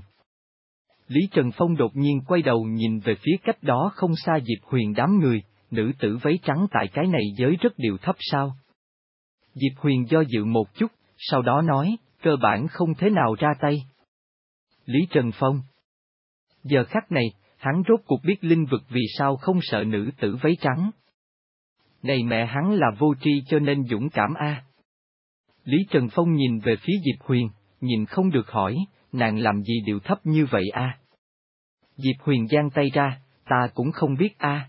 Lý Trần Phong đột nhiên quay đầu nhìn về phía cách đó không xa Diệp Huyền đám người, nữ tử váy trắng tại cái này giới rất điều thấp sao? Diệp Huyền do dự một chút, sau đó nói, cơ bản không thế nào ra tay. Lý Trần Phong. Giờ khắc này, hắn rốt cuộc biết linh vực vì sao không sợ nữ tử váy trắng. Này mẹ hắn là vô tri cho nên dũng cảm a. Lý Trần Phong nhìn về phía Diệp Huyền, nhìn không được hỏi, nàng làm gì điều thấp như vậy a? Diệp Huyền giang tay ra, ta cũng không biết a.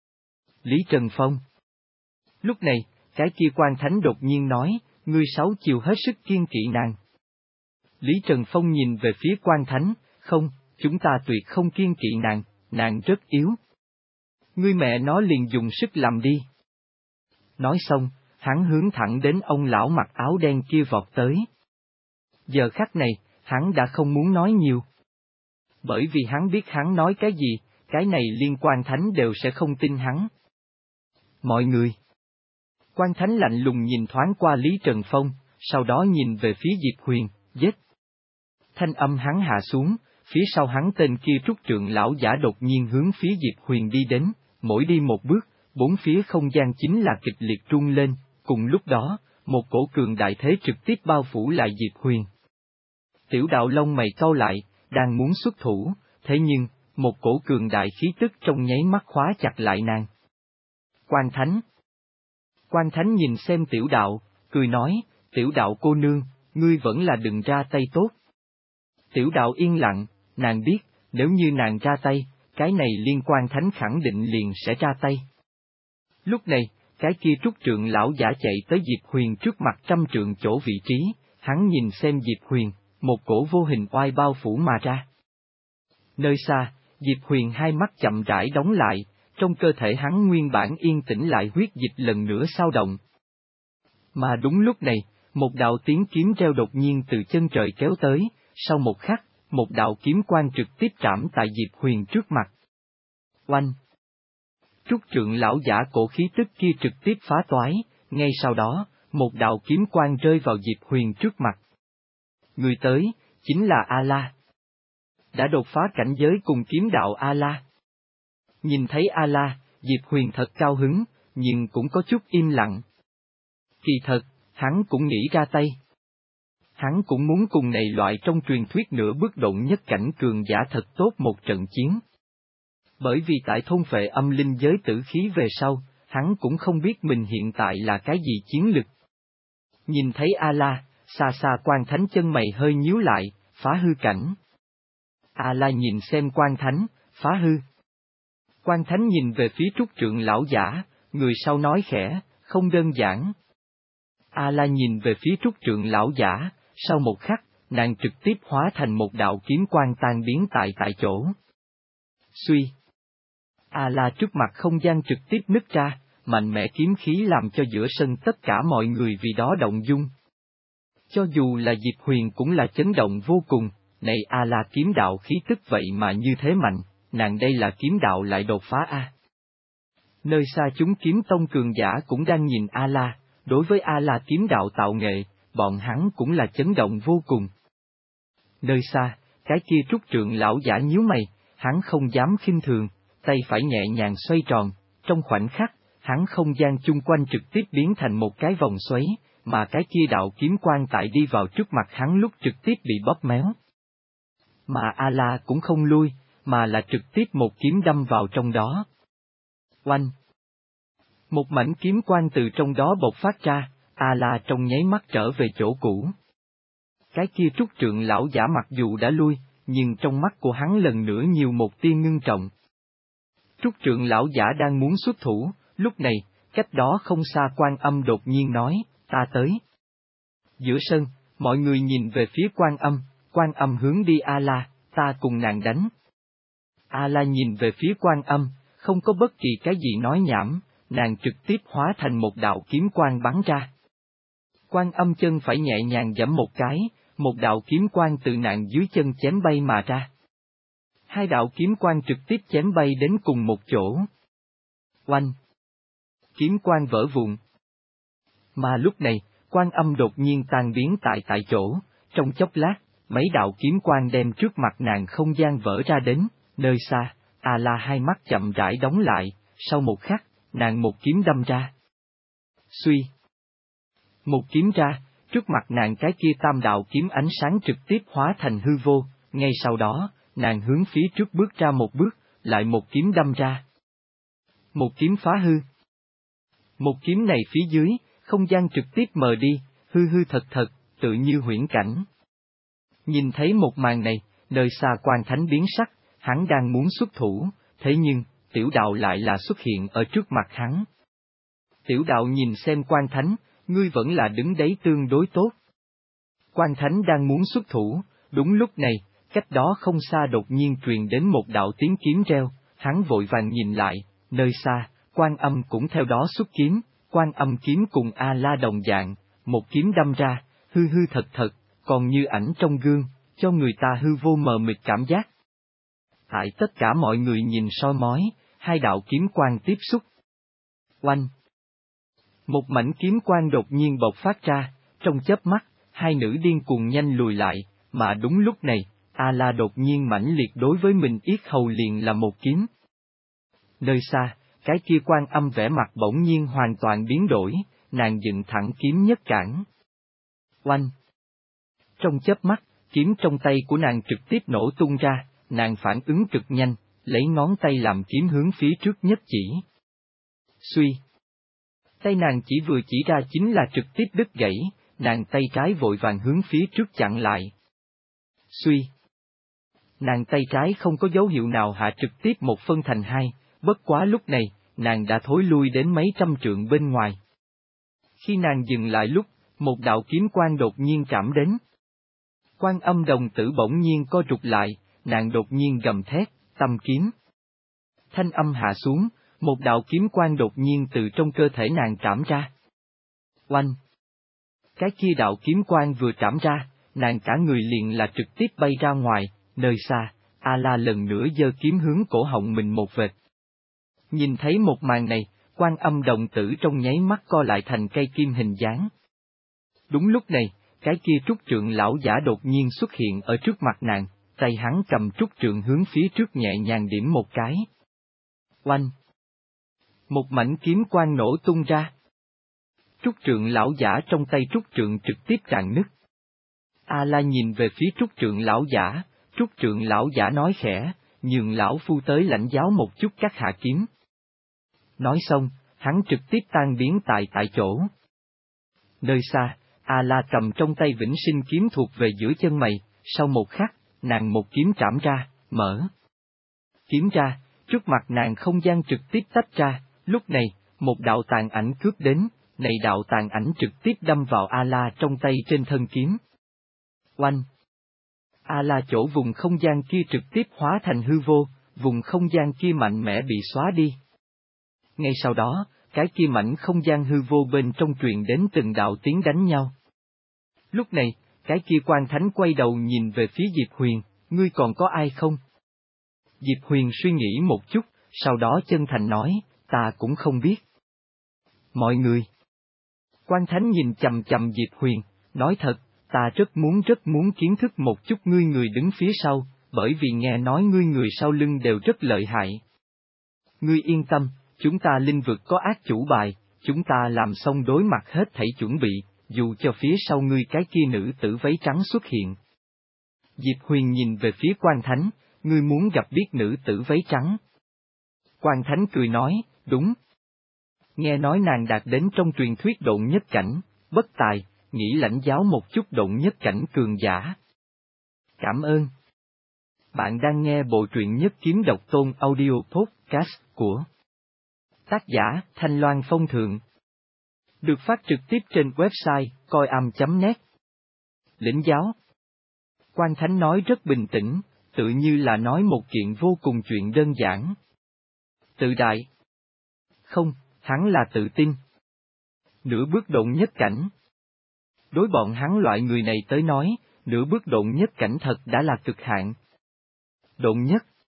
Lý Trần Phong. Lúc này, cái kia Quan Thánh đột nhiên nói, ngươi sáu chiều hết sức kiên kỵ nàng. Lý Trần Phong nhìn về phía Quan Thánh, không, chúng ta tuyệt không kiên kỵ nàng, nàng rất yếu. Ngươi mẹ nó liền dùng sức làm đi. Nói xong, hắn hướng thẳng đến ông lão mặc áo đen kia vọt tới. Giờ khắc này, hắn đã không muốn nói nhiều. Bởi vì hắn biết hắn nói cái gì, cái này liên Quan Thánh đều sẽ không tin hắn. Mọi người. Quan Thánh lạnh lùng nhìn thoáng qua Lý Trần Phong, sau đó nhìn về phía Diệp Huyền, giết. Thanh âm hắn hạ xuống, phía sau hắn tên kia trúc trượng lão giả đột nhiên hướng phía Diệp Huyền đi đến, mỗi đi một bước, bốn phía không gian chính là kịch liệt rung lên, cùng lúc đó, một cổ cường đại thế trực tiếp bao phủ lại Diệp Huyền. Tiểu đạo lông mày cau lại, đang muốn xuất thủ, thế nhưng, một cổ cường đại khí tức trong nháy mắt khóa chặt lại nàng. Quan Thánh. Quan Thánh nhìn xem tiểu đạo, cười nói, tiểu đạo cô nương, ngươi vẫn là đừng ra tay tốt. Tiểu đạo yên lặng, nàng biết, nếu như nàng ra tay, cái này liên Quan Thánh khẳng định liền sẽ ra tay. Lúc này, cái kia trúc trượng lão giả chạy tới Diệp Huyền trước mặt trăm trượng chỗ vị trí, hắn nhìn xem Diệp Huyền, một cổ vô hình oai bao phủ mà ra. Nơi xa, Diệp Huyền hai mắt chậm rãi đóng lại, trong cơ thể hắn nguyên bản yên tĩnh lại huyết dịch lần nữa xao động. Mà đúng lúc này, một đạo tiếng kiếm reo đột nhiên từ chân trời kéo tới, sau một khắc, một đạo kiếm quang trực tiếp trảm tại Diệp Huyền trước mặt. Oanh! Trúc trượng lão giả cổ khí tức kia trực tiếp phá toái, ngay sau đó, một đạo kiếm quang rơi vào Diệp Huyền trước mặt. Người tới, chính là A-la. Đã đột phá cảnh giới cùng kiếm đạo A-la. Nhìn thấy A-la, Diệp Huyền thật cao hứng, nhưng cũng có chút im lặng. Kỳ thật, hắn cũng nghĩ ra tay. Hắn cũng muốn cùng này loại trong truyền thuyết nửa bước độn nhất cảnh cường giả thật tốt một trận chiến. Bởi vì tại thôn phệ âm linh giới tử khí về sau, hắn cũng không biết mình hiện tại là cái gì chiến lực. Nhìn thấy A-la, Xa xa Quan Thánh chân mày hơi nhíu lại, phá hư cảnh. A-la nhìn xem Quan Thánh, phá hư. Quan Thánh nhìn về phía Trúc Trượng lão giả, người sau nói khẽ, không đơn giản. A-la nhìn về phía Trúc Trượng lão giả, sau một khắc, nàng trực tiếp hóa thành một đạo kiếm quang tan biến tại tại chỗ. Suy. A-la trước mặt không gian trực tiếp nứt ra, mạnh mẽ kiếm khí làm cho giữa sân tất cả mọi người vì đó động dung. Cho dù là Diệp Huyền cũng là chấn động vô cùng, này A-la kiếm đạo khí tức vậy mà như thế mạnh, nàng đây là kiếm đạo lại đột phá a. Nơi xa chúng kiếm tông cường giả cũng đang nhìn A-la, đối với A-la kiếm đạo tạo nghệ, bọn hắn cũng là chấn động vô cùng. Nơi xa, cái kia Trúc Trượng lão giả nhíu mày, hắn không dám khinh thường, tay phải nhẹ nhàng xoay tròn, trong khoảnh khắc, hắn không gian chung quanh trực tiếp biến thành một cái vòng xoáy, mà cái kia đạo kiếm quang tại đi vào trước mặt hắn lúc trực tiếp bị bóp méo. Mà A-la cũng không lui, mà là trực tiếp một kiếm đâm vào trong đó. Oanh! Một mảnh kiếm quang từ trong đó bộc phát ra, A-la trong nháy mắt trở về chỗ cũ. Cái kia Trúc Trượng lão giả mặc dù đã lui, nhưng trong mắt của hắn lần nữa nhiều một tia ngưng trọng. Trúc Trượng lão giả đang muốn xuất thủ, lúc này, cách đó không xa Quan Âm đột nhiên nói, ta tới. Giữa sân, mọi người nhìn về phía Quan Âm, Quan Âm hướng đi A-la, ta cùng nàng đánh. A-la nhìn về phía Quan Âm, không có bất kỳ cái gì nói nhảm, nàng trực tiếp hóa thành một đạo kiếm quang bắn ra. Quan Âm chân phải nhẹ nhàng giẫm một cái, một đạo kiếm quang từ nàng dưới chân chém bay mà ra. Hai đạo kiếm quang trực tiếp chém bay đến cùng một chỗ. Oanh! Kiếm quang vỡ vụn. Mà lúc này, Quan Âm đột nhiên tan biến tại tại chỗ, trong chốc lát, mấy đạo kiếm quang đem trước mặt nàng không gian vỡ ra đến, nơi xa, A-la hai mắt chậm rãi đóng lại, sau một khắc, nàng một kiếm đâm ra. Suy. Một kiếm ra, trước mặt nàng cái kia tam đạo kiếm ánh sáng trực tiếp hóa thành hư vô, ngay sau đó, nàng hướng phía trước bước ra một bước, lại một kiếm đâm ra. Một kiếm phá hư. Một kiếm này phía dưới, không gian trực tiếp mờ đi, hư hư thật thật, tự như huyễn cảnh. Nhìn thấy một màn này, nơi xa Quan Thánh biến sắc, hắn đang muốn xuất thủ, thế nhưng, Tiểu Đạo lại là xuất hiện ở trước mặt hắn. Tiểu Đạo nhìn xem Quan Thánh, ngươi vẫn là đứng đấy tương đối tốt. Quan Thánh đang muốn xuất thủ, đúng lúc này, cách đó không xa đột nhiên truyền đến một đạo tiếng kiếm reo, hắn vội vàng nhìn lại, nơi xa, Quan Âm cũng theo đó xuất kiếm, Quan Âm kiếm cùng A-la đồng dạng, một kiếm đâm ra, hư hư thật thật, còn như ảnh trong gương, cho người ta hư vô mờ mịt cảm giác. Tại tất cả mọi người nhìn soi mói, hai đạo kiếm quang tiếp xúc. Oanh! Một mảnh kiếm quang đột nhiên bộc phát ra, trong chớp mắt, hai nữ điên cuồng nhanh lùi lại, mà đúng lúc này, A-la đột nhiên mãnh liệt đối với mình yết hầu liền là một kiếm. Nơi xa, cái kia Quan Âm vẻ mặt bỗng nhiên hoàn toàn biến đổi, nàng dựng thẳng kiếm nhất cản. Oanh! Trong chớp mắt, kiếm trong tay của nàng trực tiếp nổ tung ra, nàng phản ứng cực nhanh, lấy ngón tay làm kiếm hướng phía trước nhất chỉ. Suy! Tay nàng chỉ vừa chỉ ra chính là trực tiếp đứt gãy, nàng tay trái vội vàng hướng phía trước chặn lại. Suy! Nàng tay trái không có dấu hiệu nào hạ trực tiếp một phân thành hai, bất quá lúc này, nàng đã thối lui đến mấy trăm trượng bên ngoài. Khi nàng dừng lại lúc, một đạo kiếm quang đột nhiên trảm đến. Quan Âm đồng tử bỗng nhiên co rụt lại, nàng đột nhiên gầm thét, tâm kiếm. Thanh âm hạ xuống, một đạo kiếm quang đột nhiên từ trong cơ thể nàng trảm ra. Oanh! Cái kia đạo kiếm quang vừa trảm ra, nàng cả người liền là trực tiếp bay ra ngoài, nơi xa, A-la lần nữa giơ kiếm hướng cổ họng mình một vệt. Nhìn thấy một màn này, Quan Âm đồng tử trong nháy mắt co lại thành cây kim hình dáng. Đúng lúc này, cái kia Trúc Trượng lão giả đột nhiên xuất hiện ở trước mặt nàng, tay hắn cầm trúc trượng hướng phía trước nhẹ nhàng điểm một cái. Oanh! Một mảnh kiếm quang nổ tung ra. Trúc Trượng lão giả trong tay trúc trượng trực tiếp rạn nứt. A-la nhìn về phía Trúc Trượng lão giả, Trúc Trượng lão giả nói khẽ, nhường lão phu tới lãnh giáo một chút các hạ kiếm. Nói xong, hắn trực tiếp tan biến tại tại chỗ. Nơi xa, A-la cầm trong tay vĩnh sinh kiếm thuộc về giữa chân mày, sau một khắc, nàng một kiếm trảm ra, mở kiếm ra, trước mặt nàng không gian trực tiếp tách ra, lúc này, một đạo tàn ảnh cướp đến, này đạo tàn ảnh trực tiếp đâm vào A-la trong tay trên thân kiếm. Oanh! A-la chỗ vùng không gian kia trực tiếp hóa thành hư vô, vùng không gian kia mạnh mẽ bị xóa đi. Ngay sau đó, cái kia mảnh không gian hư vô bên trong truyền đến từng đạo tiếng đánh nhau. Lúc này, cái kia quan thánh quay đầu nhìn về phía Diệp Huyền, ngươi còn có ai không? Diệp Huyền suy nghĩ một chút, sau đó chân thành nói, ta cũng không biết. Mọi người. Quan thánh nhìn chầm chầm Diệp Huyền, nói thật, ta rất muốn rất muốn kiến thức một chút ngươi người đứng phía sau, bởi vì nghe nói ngươi người sau lưng đều rất lợi hại. Ngươi yên tâm, chúng ta linh vực có ác chủ bài, chúng ta làm xong đối mặt hết thảy chuẩn bị, dù cho phía sau ngươi cái kia nữ tử váy trắng xuất hiện. Diệp Huyền nhìn về phía Quan Thánh, ngươi muốn gặp biết nữ tử váy trắng. Quan Thánh cười nói, đúng. Nghe nói nàng đạt đến trong truyền thuyết độn nhất cảnh, bất tài, nghĩ lãnh giáo một chút độn nhất cảnh cường giả. Cảm ơn. Bạn đang nghe bộ truyện Nhất Kiếm Độc Tôn audio podcast của tác giả Thanh Loan Phong Thượng. Được phát trực tiếp trên website coi am chấm net. Lĩnh giáo. Quan Thánh nói rất bình tĩnh, tự như là nói một kiện vô cùng chuyện đơn giản. Tự đại. Không, hắn là tự tin. Nửa bước độn nhất cảnh. Đối bọn hắn loại người này tới nói, nửa bước độn nhất cảnh thật đã là cực hạn. Độn nhất.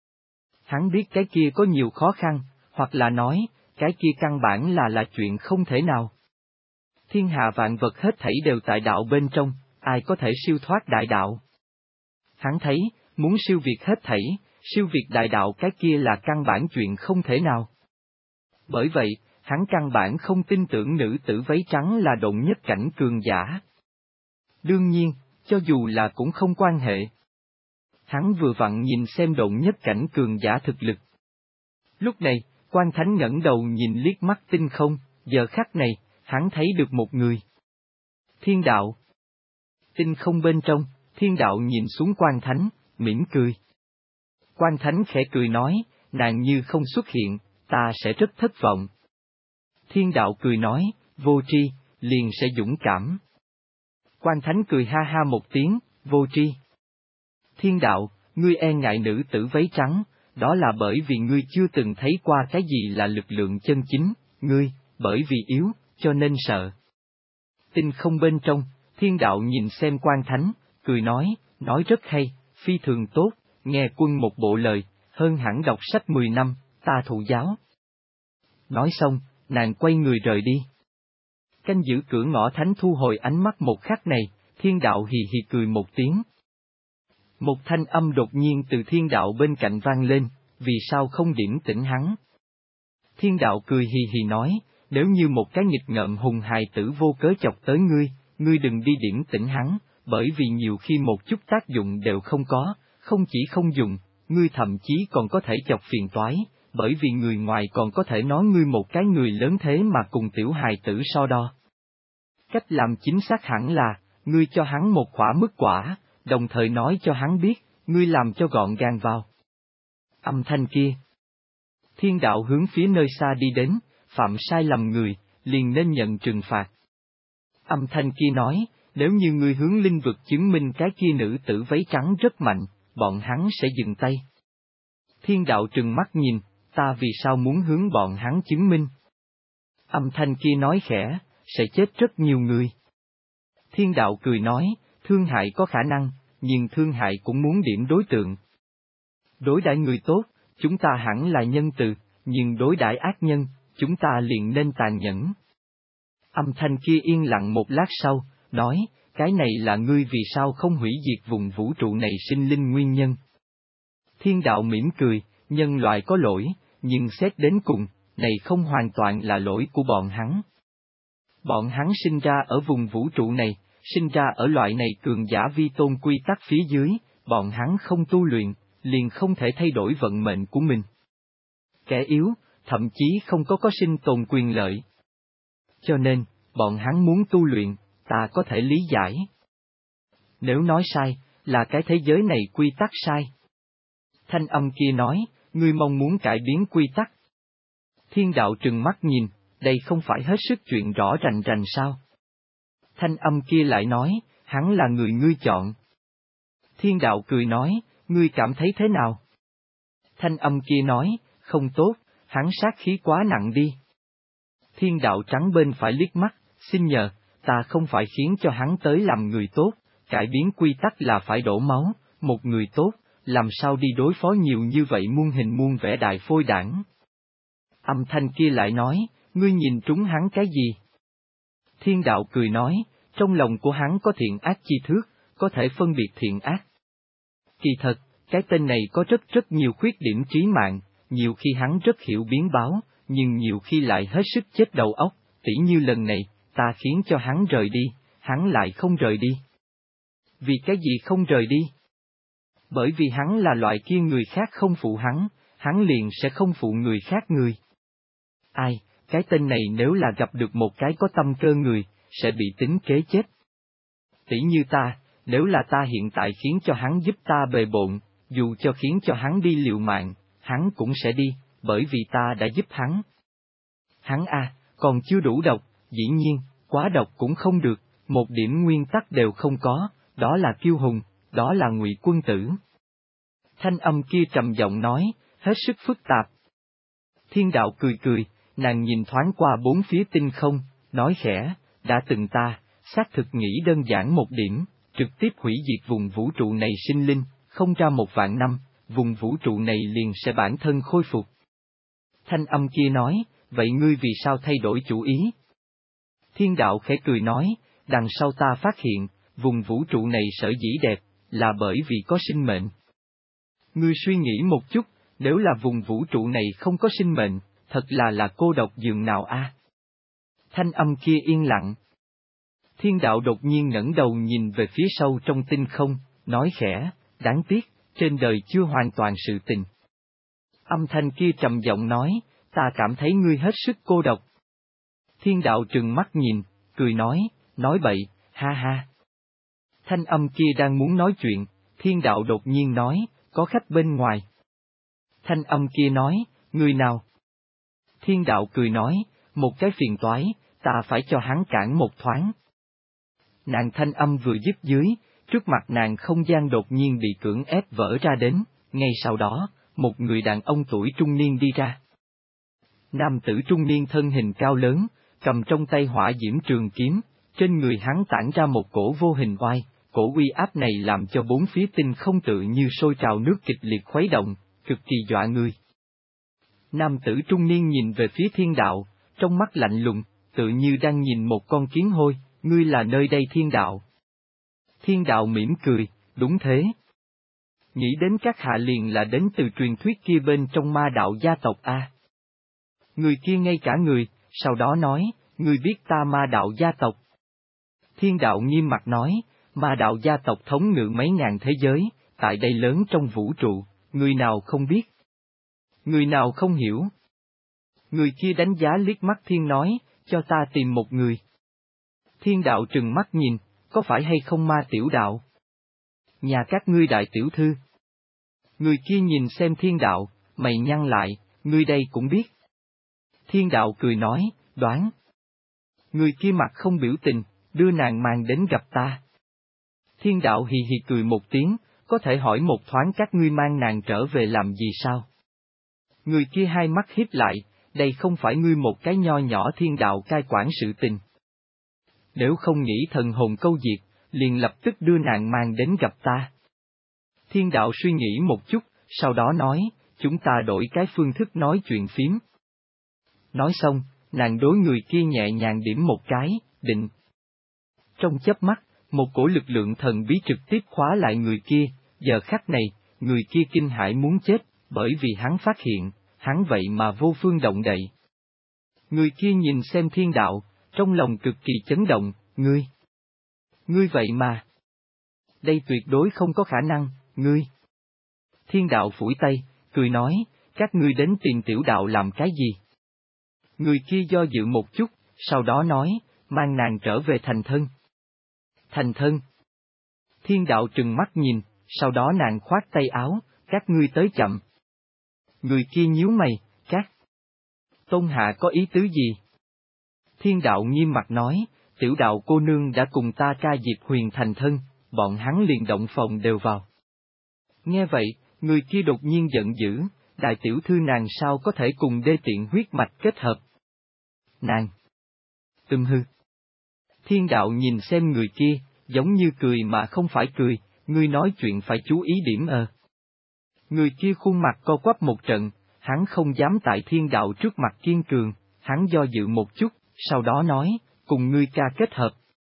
Hắn biết cái kia có nhiều khó khăn, hoặc là nói, cái kia căn bản là là chuyện không thể nào. Thiên hạ vạn vật hết thảy đều tại đạo bên trong, ai có thể siêu thoát đại đạo. Hắn thấy, muốn siêu việt hết thảy, siêu việt đại đạo cái kia là căn bản chuyện không thể nào. Bởi vậy, hắn căn bản không tin tưởng nữ tử váy trắng là độn nhất cảnh cường giả. Đương nhiên, cho dù là cũng không quan hệ. Hắn vừa vặn nhìn xem độn nhất cảnh cường giả thực lực. Lúc này, Quan Thánh ngẩng đầu nhìn liếc mắt tinh không, giờ khắc này, hắn thấy được một người. Thiên đạo. Tinh không bên trong, thiên đạo nhìn xuống Quan Thánh, mỉm cười. Quan Thánh khẽ cười nói, nàng như không xuất hiện, ta sẽ rất thất vọng. Thiên đạo cười nói, vô tri, liền sẽ dũng cảm. Quan Thánh cười ha ha một tiếng, vô tri. Thiên đạo, ngươi e ngại nữ tử váy trắng, đó là bởi vì ngươi chưa từng thấy qua cái gì là lực lượng chân chính, ngươi, bởi vì yếu, cho nên sợ. Tinh không bên trong, thiên đạo nhìn xem Quan Thánh, cười nói, nói rất hay, phi thường tốt, nghe quân một bộ lời, hơn hẳn đọc sách mười năm, ta thụ giáo. Nói xong, nàng quay người rời đi. Canh giữ cửa ngõ thánh thu hồi ánh mắt một khắc này, thiên đạo hì hì cười một tiếng. Một thanh âm đột nhiên từ thiên đạo bên cạnh vang lên, vì sao không điểm tỉnh hắn? Thiên đạo cười hì hì nói, nếu như một cái nghịch ngợm hùng hài tử vô cớ chọc tới ngươi, ngươi đừng đi điểm tỉnh hắn, bởi vì nhiều khi một chút tác dụng đều không có, không chỉ không dùng, ngươi thậm chí còn có thể chọc phiền toái, bởi vì người ngoài còn có thể nói ngươi một cái người lớn thế mà cùng tiểu hài tử so đo. Cách làm chính xác hẳn là, ngươi cho hắn một quả mức quả, đồng thời nói cho hắn biết, ngươi làm cho gọn gàng vào. Âm thanh kia. Thiên đạo hướng phía nơi xa đi đến, phạm sai lầm người, liền nên nhận trừng phạt. Âm thanh kia nói, nếu như ngươi hướng linh vực chứng minh cái kia nữ tử váy trắng rất mạnh, bọn hắn sẽ dừng tay. Thiên đạo trừng mắt nhìn, ta vì sao muốn hướng bọn hắn chứng minh? Âm thanh kia nói khẽ, sẽ chết rất nhiều người. Thiên đạo cười nói, thương hại có khả năng, nhưng thương hại cũng muốn điểm đối tượng. Đối đãi người tốt, chúng ta hẳn là nhân từ, nhưng đối đãi ác nhân, chúng ta liền nên tàn nhẫn. Âm thanh kia yên lặng một lát sau, nói, cái này là ngươi vì sao không hủy diệt vùng vũ trụ này sinh linh nguyên nhân. Thiên đạo mỉm cười, nhân loại có lỗi, nhưng xét đến cùng, này không hoàn toàn là lỗi của bọn hắn. Bọn hắn sinh ra ở vùng vũ trụ này, sinh ra ở loại này cường giả vi tôn quy tắc phía dưới, bọn hắn không tu luyện, liền không thể thay đổi vận mệnh của mình. Kẻ yếu, thậm chí không có có sinh tồn quyền lợi. Cho nên, bọn hắn muốn tu luyện, ta có thể lý giải. Nếu nói sai, là cái thế giới này quy tắc sai. Thanh âm kia nói, ngươi mong muốn cải biến quy tắc. Thiên đạo trừng mắt nhìn, đây không phải hết sức chuyện rõ rành rành sao? Thanh âm kia lại nói, hắn là người ngươi chọn. Thiên đạo cười nói, ngươi cảm thấy thế nào? Thanh âm kia nói, không tốt, hắn sát khí quá nặng đi. Thiên đạo trắng bên phải liếc mắt, xin nhờ, ta không phải khiến cho hắn tới làm người tốt, cải biến quy tắc là phải đổ máu, một người tốt, làm sao đi đối phó nhiều như vậy muôn hình muôn vẻ đại phôi đảng. Âm thanh kia lại nói, ngươi nhìn trúng hắn cái gì? Thiên đạo cười nói, trong lòng của hắn có thiện ác chi thước, có thể phân biệt thiện ác. Kỳ thật, cái tên này có rất rất nhiều khuyết điểm trí mạng, nhiều khi hắn rất hiểu biến báo, nhưng nhiều khi lại hết sức chết đầu óc, tỉ như lần này, ta khiến cho hắn rời đi, hắn lại không rời đi. Vì cái gì không rời đi? Bởi vì hắn là loại kia người khác không phụ hắn, hắn liền sẽ không phụ người khác người. Ai, cái tên này nếu là gặp được một cái có tâm cơ người, sẽ bị tính kế chết. Tỉ như ta, nếu là ta hiện tại khiến cho hắn giúp ta bề bộn, dù cho khiến cho hắn đi liều mạng, hắn cũng sẽ đi, bởi vì ta đã giúp hắn. Hắn a, còn chưa đủ độc, dĩ nhiên, quá độc cũng không được, một điểm nguyên tắc đều không có, đó là kiêu hùng, đó là ngụy quân tử. Thanh âm kia trầm giọng nói, hết sức phức tạp. Thiên đạo cười cười, nàng nhìn thoáng qua bốn phía tinh không, nói khẽ, đã từng ta, xác thực nghĩ đơn giản một điểm, trực tiếp hủy diệt vùng vũ trụ này sinh linh, không ra một vạn năm, vùng vũ trụ này liền sẽ bản thân khôi phục. Thanh âm kia nói, vậy ngươi vì sao thay đổi chủ ý? Thiên đạo khẽ cười nói, đằng sau ta phát hiện, vùng vũ trụ này sở dĩ đẹp, là bởi vì có sinh mệnh. Ngươi suy nghĩ một chút, nếu là vùng vũ trụ này không có sinh mệnh, thật là là cô độc giường nào a? Thanh âm kia yên lặng. Thiên đạo đột nhiên ngẩng đầu nhìn về phía sâu trong tinh không, nói khẽ, đáng tiếc, trên đời chưa hoàn toàn sự tình. Âm thanh kia trầm giọng nói, ta cảm thấy ngươi hết sức cô độc. Thiên đạo trừng mắt nhìn, cười nói, nói bậy, ha ha. Thanh âm kia đang muốn nói chuyện, thiên đạo đột nhiên nói, có khách bên ngoài. Thanh âm kia nói, người nào? Thiên đạo cười nói, một cái phiền toái, ta phải cho hắn cản một thoáng. Nàng thanh âm vừa dứt dưới, trước mặt nàng không gian đột nhiên bị cưỡng ép vỡ ra đến, ngay sau đó, một người đàn ông tuổi trung niên đi ra. Nam tử trung niên thân hình cao lớn, cầm trong tay hỏa diễm trường kiếm, trên người hắn tản ra một cổ vô hình oai, cổ uy áp này làm cho bốn phía tinh không tự như sôi trào nước kịch liệt khuấy động, cực kỳ dọa người. Nam tử trung niên nhìn về phía thiên đạo, trong mắt lạnh lùng, tự như đang nhìn một con kiến hôi, ngươi là nơi đây thiên đạo. Thiên đạo mỉm cười, đúng thế. Nghĩ đến các hạ liền là đến từ truyền thuyết kia bên trong ma đạo gia tộc A. Người kia ngay cả người, sau đó nói, ngươi biết ta ma đạo gia tộc. Thiên đạo nghiêm mặt nói, ma đạo gia tộc thống ngự mấy ngàn thế giới, tại đây lớn trong vũ trụ, người nào không biết? Người nào không hiểu? Người kia đánh giá liếc mắt thiên nói, cho ta tìm một người. Thiên đạo trừng mắt nhìn, có phải hay không ma tiểu đạo? Nhà các ngươi đại tiểu thư. Người kia nhìn xem thiên đạo, mày nhăn lại, ngươi đây cũng biết. Thiên đạo cười nói, đoán. Người kia mặt không biểu tình, đưa nàng mang đến gặp ta. Thiên đạo hì hì cười một tiếng, có thể hỏi một thoáng các ngươi mang nàng trở về làm gì sao? Người kia hai mắt híp lại, đây không phải ngươi một cái nho nhỏ thiên đạo cai quản sự tình. Nếu không nghĩ thần hồn câu diệt, liền lập tức đưa nàng mang đến gặp ta. Thiên đạo suy nghĩ một chút, sau đó nói, chúng ta đổi cái phương thức nói chuyện phím. Nói xong, nàng đối người kia nhẹ nhàng điểm một cái, định. Trong chớp mắt, một cổ lực lượng thần bí trực tiếp khóa lại người kia, giờ khắc này, người kia kinh hãi muốn chết, bởi vì hắn phát hiện, hắn vậy mà vô phương động đậy. Người kia nhìn xem thiên đạo, trong lòng cực kỳ chấn động, ngươi. Ngươi vậy mà. Đây tuyệt đối không có khả năng, ngươi. Thiên đạo phủi tay, cười nói, các ngươi đến tìm tiểu đạo làm cái gì? Người kia do dự một chút, sau đó nói, mang nàng trở về thành thân. thành thân. Thiên đạo trừng mắt nhìn, sau đó nàng khoát tay áo, các ngươi tới chậm. Người kia nhíu mày, các tôn hạ có ý tứ gì? Thiên đạo nghiêm mặt nói, tiểu đạo cô nương đã cùng ta ca Diệp Huyền thành thân, bọn hắn liền động phòng đều vào. Nghe vậy, người kia đột nhiên giận dữ, đại tiểu thư nàng sao có thể cùng đê tiện huyết mạch kết hợp? Nàng! Ừm hư! Thiên đạo nhìn xem người kia, giống như cười mà không phải cười, ngươi nói chuyện phải chú ý điểm ờ. Người kia khuôn mặt co quắp một trận, hắn không dám tại thiên đạo trước mặt kiên cường, hắn do dự một chút, sau đó nói, cùng ngươi ca kết hợp.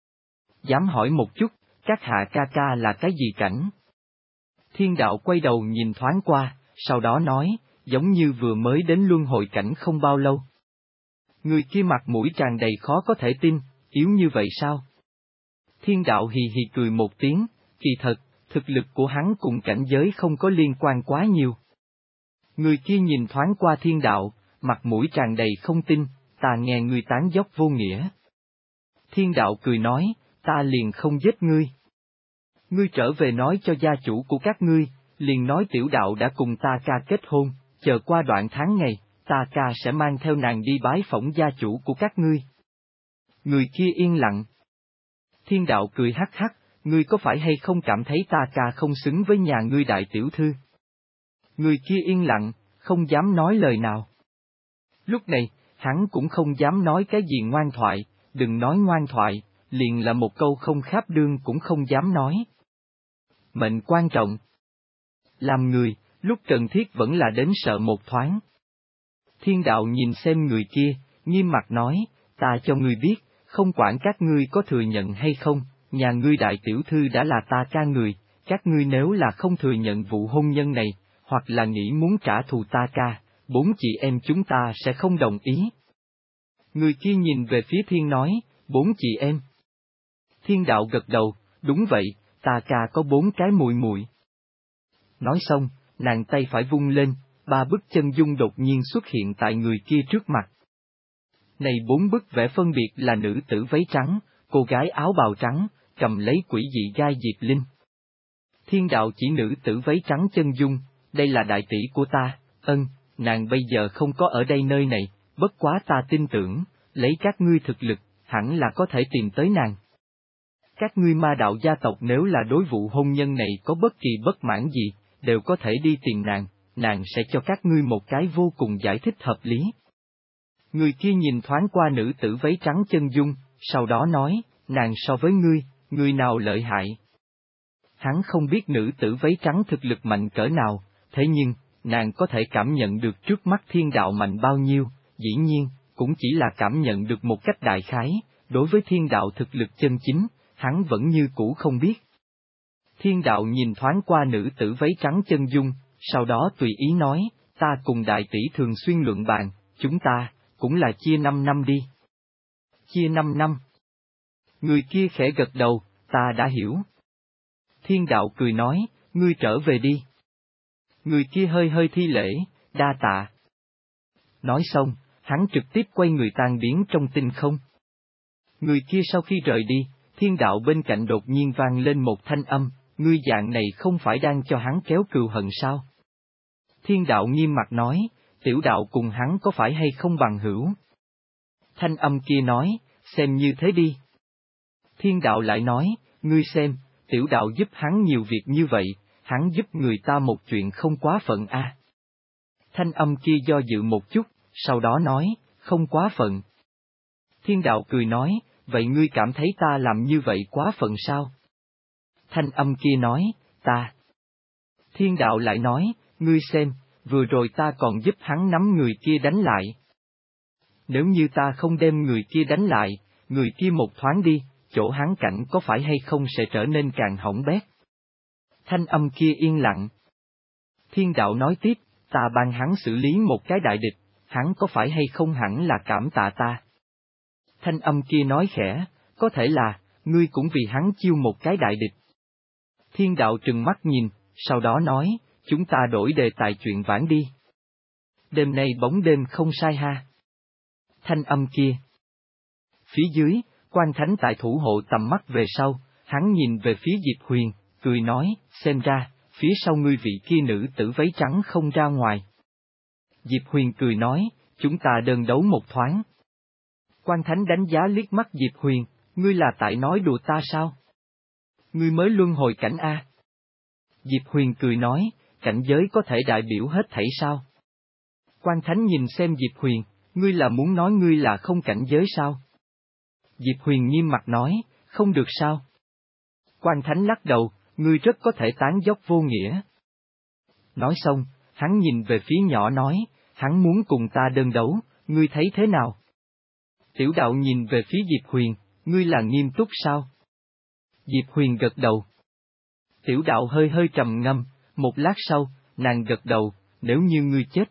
Dám hỏi một chút, các hạ ca ca là cái gì cảnh? Thiên đạo quay đầu nhìn thoáng qua, sau đó nói, giống như vừa mới đến luân hồi cảnh không bao lâu. Người kia mặt mũi tràn đầy khó có thể tin, yếu như vậy sao? Thiên đạo hì hì cười một tiếng, kỳ thật, thực lực của hắn cùng cảnh giới không có liên quan quá nhiều. Người kia nhìn thoáng qua thiên đạo, mặt mũi tràn đầy không tin, ta nghe ngươi tán dóc vô nghĩa. Thiên đạo cười nói, ta liền không giết ngươi. Ngươi trở về nói cho gia chủ của các ngươi, liền nói tiểu đạo đã cùng ta ca kết hôn, chờ qua đoạn tháng ngày, ta ca sẽ mang theo nàng đi bái phỏng gia chủ của các ngươi. Người kia yên lặng. Thiên đạo cười hắc hắc, ngươi có phải hay không cảm thấy ta ca không xứng với nhà ngươi đại tiểu thư? Người kia yên lặng, không dám nói lời nào. Lúc này, hắn cũng không dám nói cái gì ngoan thoại, đừng nói ngoan thoại, liền là một câu không kháp đương cũng không dám nói. Mệnh quan trọng. Làm người, lúc cần thiết vẫn là đến sợ một thoáng. Thiên đạo nhìn xem người kia, nghiêm mặt nói, ta cho ngươi biết, không quản các ngươi có thừa nhận hay không, nhà ngươi đại tiểu thư đã là ta ca người, các ngươi nếu là không thừa nhận vụ hôn nhân này, hoặc là nghĩ muốn trả thù ta ca, bốn chị em chúng ta sẽ không đồng ý. Người kia nhìn về phía thiên nói, bốn chị em. Thiên đạo gật đầu, đúng vậy, ta ca có bốn cái mùi mùi. Nói xong, nàng tay phải vung lên, ba bức chân dung đột nhiên xuất hiện tại người kia trước mặt. Này bốn bức vẽ phân biệt là nữ tử váy trắng, cô gái áo bào trắng, cầm lấy quỷ dị gai diệp linh. Thiên đạo chỉ nữ tử váy trắng chân dung, đây là đại tỷ của ta, ân, nàng bây giờ không có ở đây nơi này, bất quá ta tin tưởng, lấy các ngươi thực lực, hẳn là có thể tìm tới nàng. Các ngươi ma đạo gia tộc nếu là đối vụ hôn nhân này có bất kỳ bất mãn gì, đều có thể đi tìm nàng, nàng sẽ cho các ngươi một cái vô cùng giải thích hợp lý. Người kia nhìn thoáng qua nữ tử váy trắng chân dung, sau đó nói, nàng so với ngươi, người nào lợi hại? Hắn không biết nữ tử váy trắng thực lực mạnh cỡ nào, thế nhưng, nàng có thể cảm nhận được trước mắt thiên đạo mạnh bao nhiêu, dĩ nhiên, cũng chỉ là cảm nhận được một cách đại khái, đối với thiên đạo thực lực chân chính, hắn vẫn như cũ không biết. Thiên đạo nhìn thoáng qua nữ tử váy trắng chân dung, sau đó tùy ý nói, ta cùng đại tỷ thường xuyên luận bàn, chúng ta, cũng là chia năm năm đi. Chia năm năm. Người kia khẽ gật đầu, ta đã hiểu. Thiên đạo cười nói, ngươi trở về đi. Người kia hơi hơi thi lễ, đa tạ. Nói xong, hắn trực tiếp quay người tan biến trong tinh không. Người kia sau khi rời đi, thiên đạo bên cạnh đột nhiên vang lên một thanh âm, ngươi dạng này không phải đang cho hắn kéo cừu hận sao? Thiên đạo nghiêm mặt nói, tiểu đạo cùng hắn có phải hay không bằng hữu? Thanh âm kia nói, xem như thế đi. Thiên đạo lại nói, ngươi xem, tiểu đạo giúp hắn nhiều việc như vậy, hắn giúp người ta một chuyện không quá phận a. À. Thanh âm kia do dự một chút, sau đó nói, không quá phận. Thiên đạo cười nói, vậy ngươi cảm thấy ta làm như vậy quá phận sao? Thanh âm kia nói, ta. Thiên đạo lại nói, ngươi xem, vừa rồi ta còn giúp hắn nắm người kia đánh lại. Nếu như ta không đem người kia đánh lại, người kia một thoáng đi, chỗ hắn cảnh có phải hay không sẽ trở nên càng hỏng bét. Thanh âm kia yên lặng. Thiên đạo nói tiếp, ta ban hắn xử lý một cái đại địch, hắn có phải hay không hẳn là cảm tạ ta. Thanh âm kia nói khẽ, có thể là, ngươi cũng vì hắn chiêu một cái đại địch. Thiên đạo trừng mắt nhìn, sau đó nói, chúng ta đổi đề tài chuyện vãn đi. Đêm nay bóng đêm không sai ha. Thanh âm kia. Phía dưới, Quan Thánh tại thủ hộ tầm mắt về sau, Hắn nhìn về phía Diệp Huyền, cười nói, xem ra, phía sau ngươi vị kia nữ tử váy trắng không ra ngoài. Diệp Huyền cười nói, chúng ta đơn đấu một thoáng. Quan Thánh đánh giá liếc mắt Diệp Huyền, ngươi là tại nói đùa ta sao? Ngươi mới luân hồi cảnh A. Diệp Huyền cười nói, cảnh giới có thể đại biểu hết thảy sao? Quan Thánh nhìn xem Diệp Huyền, ngươi là muốn nói ngươi là không cảnh giới sao? Diệp Huyền nghiêm mặt nói, không được sao? Quan Thánh lắc đầu, ngươi rất có thể tán dóc vô nghĩa. Nói xong, hắn nhìn về phía nhỏ nói, hắn muốn cùng ta đơn đấu, ngươi thấy thế nào? Tiểu đạo nhìn về phía Diệp Huyền, ngươi là nghiêm túc sao? Diệp Huyền gật đầu. Tiểu đạo hơi hơi trầm ngâm, một lát sau, nàng gật đầu, nếu như ngươi chết,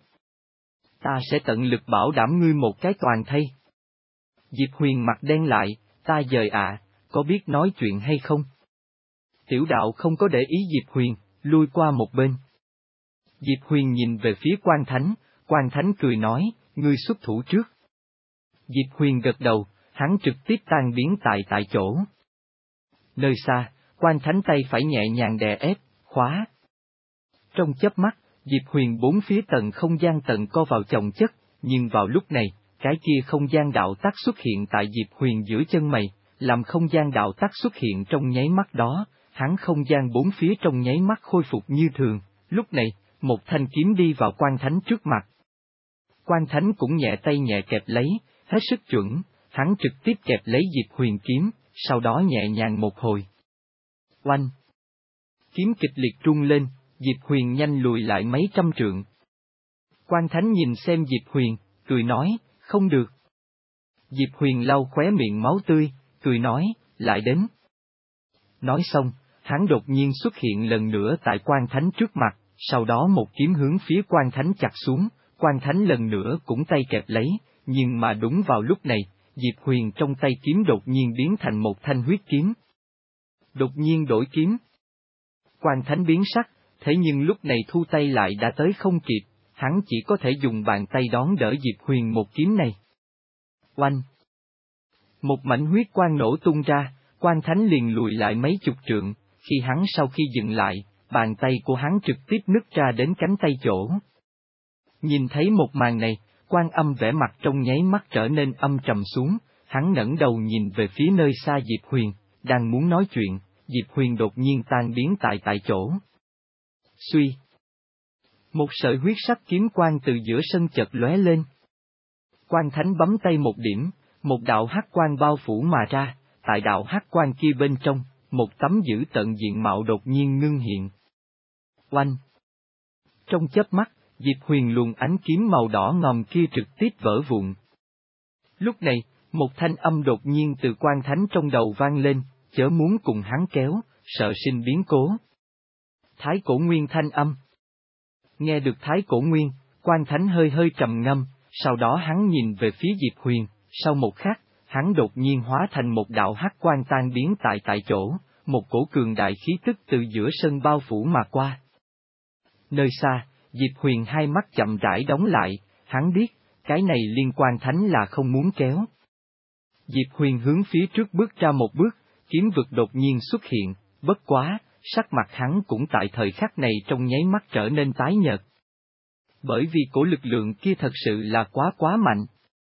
ta sẽ tận lực bảo đảm ngươi một cái toàn thây. Diệp Huyền mặt đen lại, ta dời ạ, có biết nói chuyện hay không? Tiểu đạo không có để ý Diệp Huyền, lui qua một bên. Diệp Huyền nhìn về phía Quan Thánh, Quan Thánh cười nói, ngươi xuất thủ trước. Diệp Huyền gật đầu, hắn trực tiếp tan biến tại tại chỗ. Nơi xa, Quan Thánh tay phải nhẹ nhàng đè ép, khóa. Trong chớp mắt, Diệp Huyền bốn phía tầng không gian tận co vào chồng chất, nhưng vào lúc này, cái kia không gian đạo tắc xuất hiện tại Diệp Huyền giữa chân mày, làm không gian đạo tắc xuất hiện trong nháy mắt đó, hắn không gian bốn phía trong nháy mắt khôi phục như thường, lúc này, một thanh kiếm đi vào Quan Thánh trước mặt. Quan Thánh cũng nhẹ tay nhẹ kẹp lấy, hết sức chuẩn, hắn trực tiếp kẹp lấy Diệp Huyền kiếm, sau đó nhẹ nhàng một hồi. Oanh! Kiếm kịch liệt rung lên, Diệp Huyền nhanh lùi lại mấy trăm trượng. Quan Thánh nhìn xem Diệp Huyền, cười nói, không được. Diệp Huyền lau khóe miệng máu tươi, cười nói, lại đến. Nói xong, hắn đột nhiên xuất hiện lần nữa tại Quan Thánh trước mặt, sau đó một kiếm hướng phía Quan Thánh chặt xuống, Quan Thánh lần nữa cũng tay kẹp lấy, nhưng mà đúng vào lúc này, Diệp Huyền trong tay kiếm đột nhiên biến thành một thanh huyết kiếm. Đột nhiên đổi kiếm. Quan Thánh biến sắc, thế nhưng lúc này thu tay lại đã tới không kịp, hắn chỉ có thể dùng bàn tay đón đỡ Diệp Huyền một kiếm này. Oanh! Một mảnh huyết quang nổ tung ra, Quan Thánh liền lùi lại mấy chục trượng, khi hắn sau khi dừng lại, bàn tay của hắn trực tiếp nứt ra đến cánh tay chỗ. Nhìn thấy một màn này, Quan Âm vẻ mặt trong nháy mắt trở nên âm trầm xuống, hắn ngẩng đầu nhìn về phía nơi xa Diệp Huyền, đang muốn nói chuyện, Diệp Huyền đột nhiên tan biến tại tại chỗ. Suy! Một sợi huyết sắc kiếm quang từ giữa sân chợt lóe lên. Quan Thánh bấm tay một điểm, một đạo hắc quang bao phủ mà ra, tại đạo hắc quang kia bên trong, một tấm dữ tợn diện mạo đột nhiên ngưng hiện. Oanh! Trong chớp mắt, Diệp Huyền luồng ánh kiếm màu đỏ ngòm kia trực tiếp vỡ vụn. Lúc này, một thanh âm đột nhiên từ Quan Thánh trong đầu vang lên, chớ muốn cùng hắn kéo, sợ sinh biến cố. Thái Cổ Nguyên thanh âm. Nghe được Thái Cổ Nguyên, Quan Thánh hơi hơi trầm ngâm, sau đó hắn nhìn về phía Diệp Huyền, sau một khắc, hắn đột nhiên hóa thành một đạo hắc quang tan biến tại tại chỗ, một cổ cường đại khí tức từ giữa sân bao phủ mà qua. Nơi xa, Diệp Huyền hai mắt chậm rãi đóng lại, hắn biết, cái này liên quan Thánh là không muốn kéo. Diệp Huyền hướng phía trước bước ra một bước, kiếm vực đột nhiên xuất hiện, bất quá, sắc mặt hắn cũng tại thời khắc này trong nháy mắt trở nên tái nhợt. Bởi vì cổ lực lượng kia thật sự là quá quá mạnh.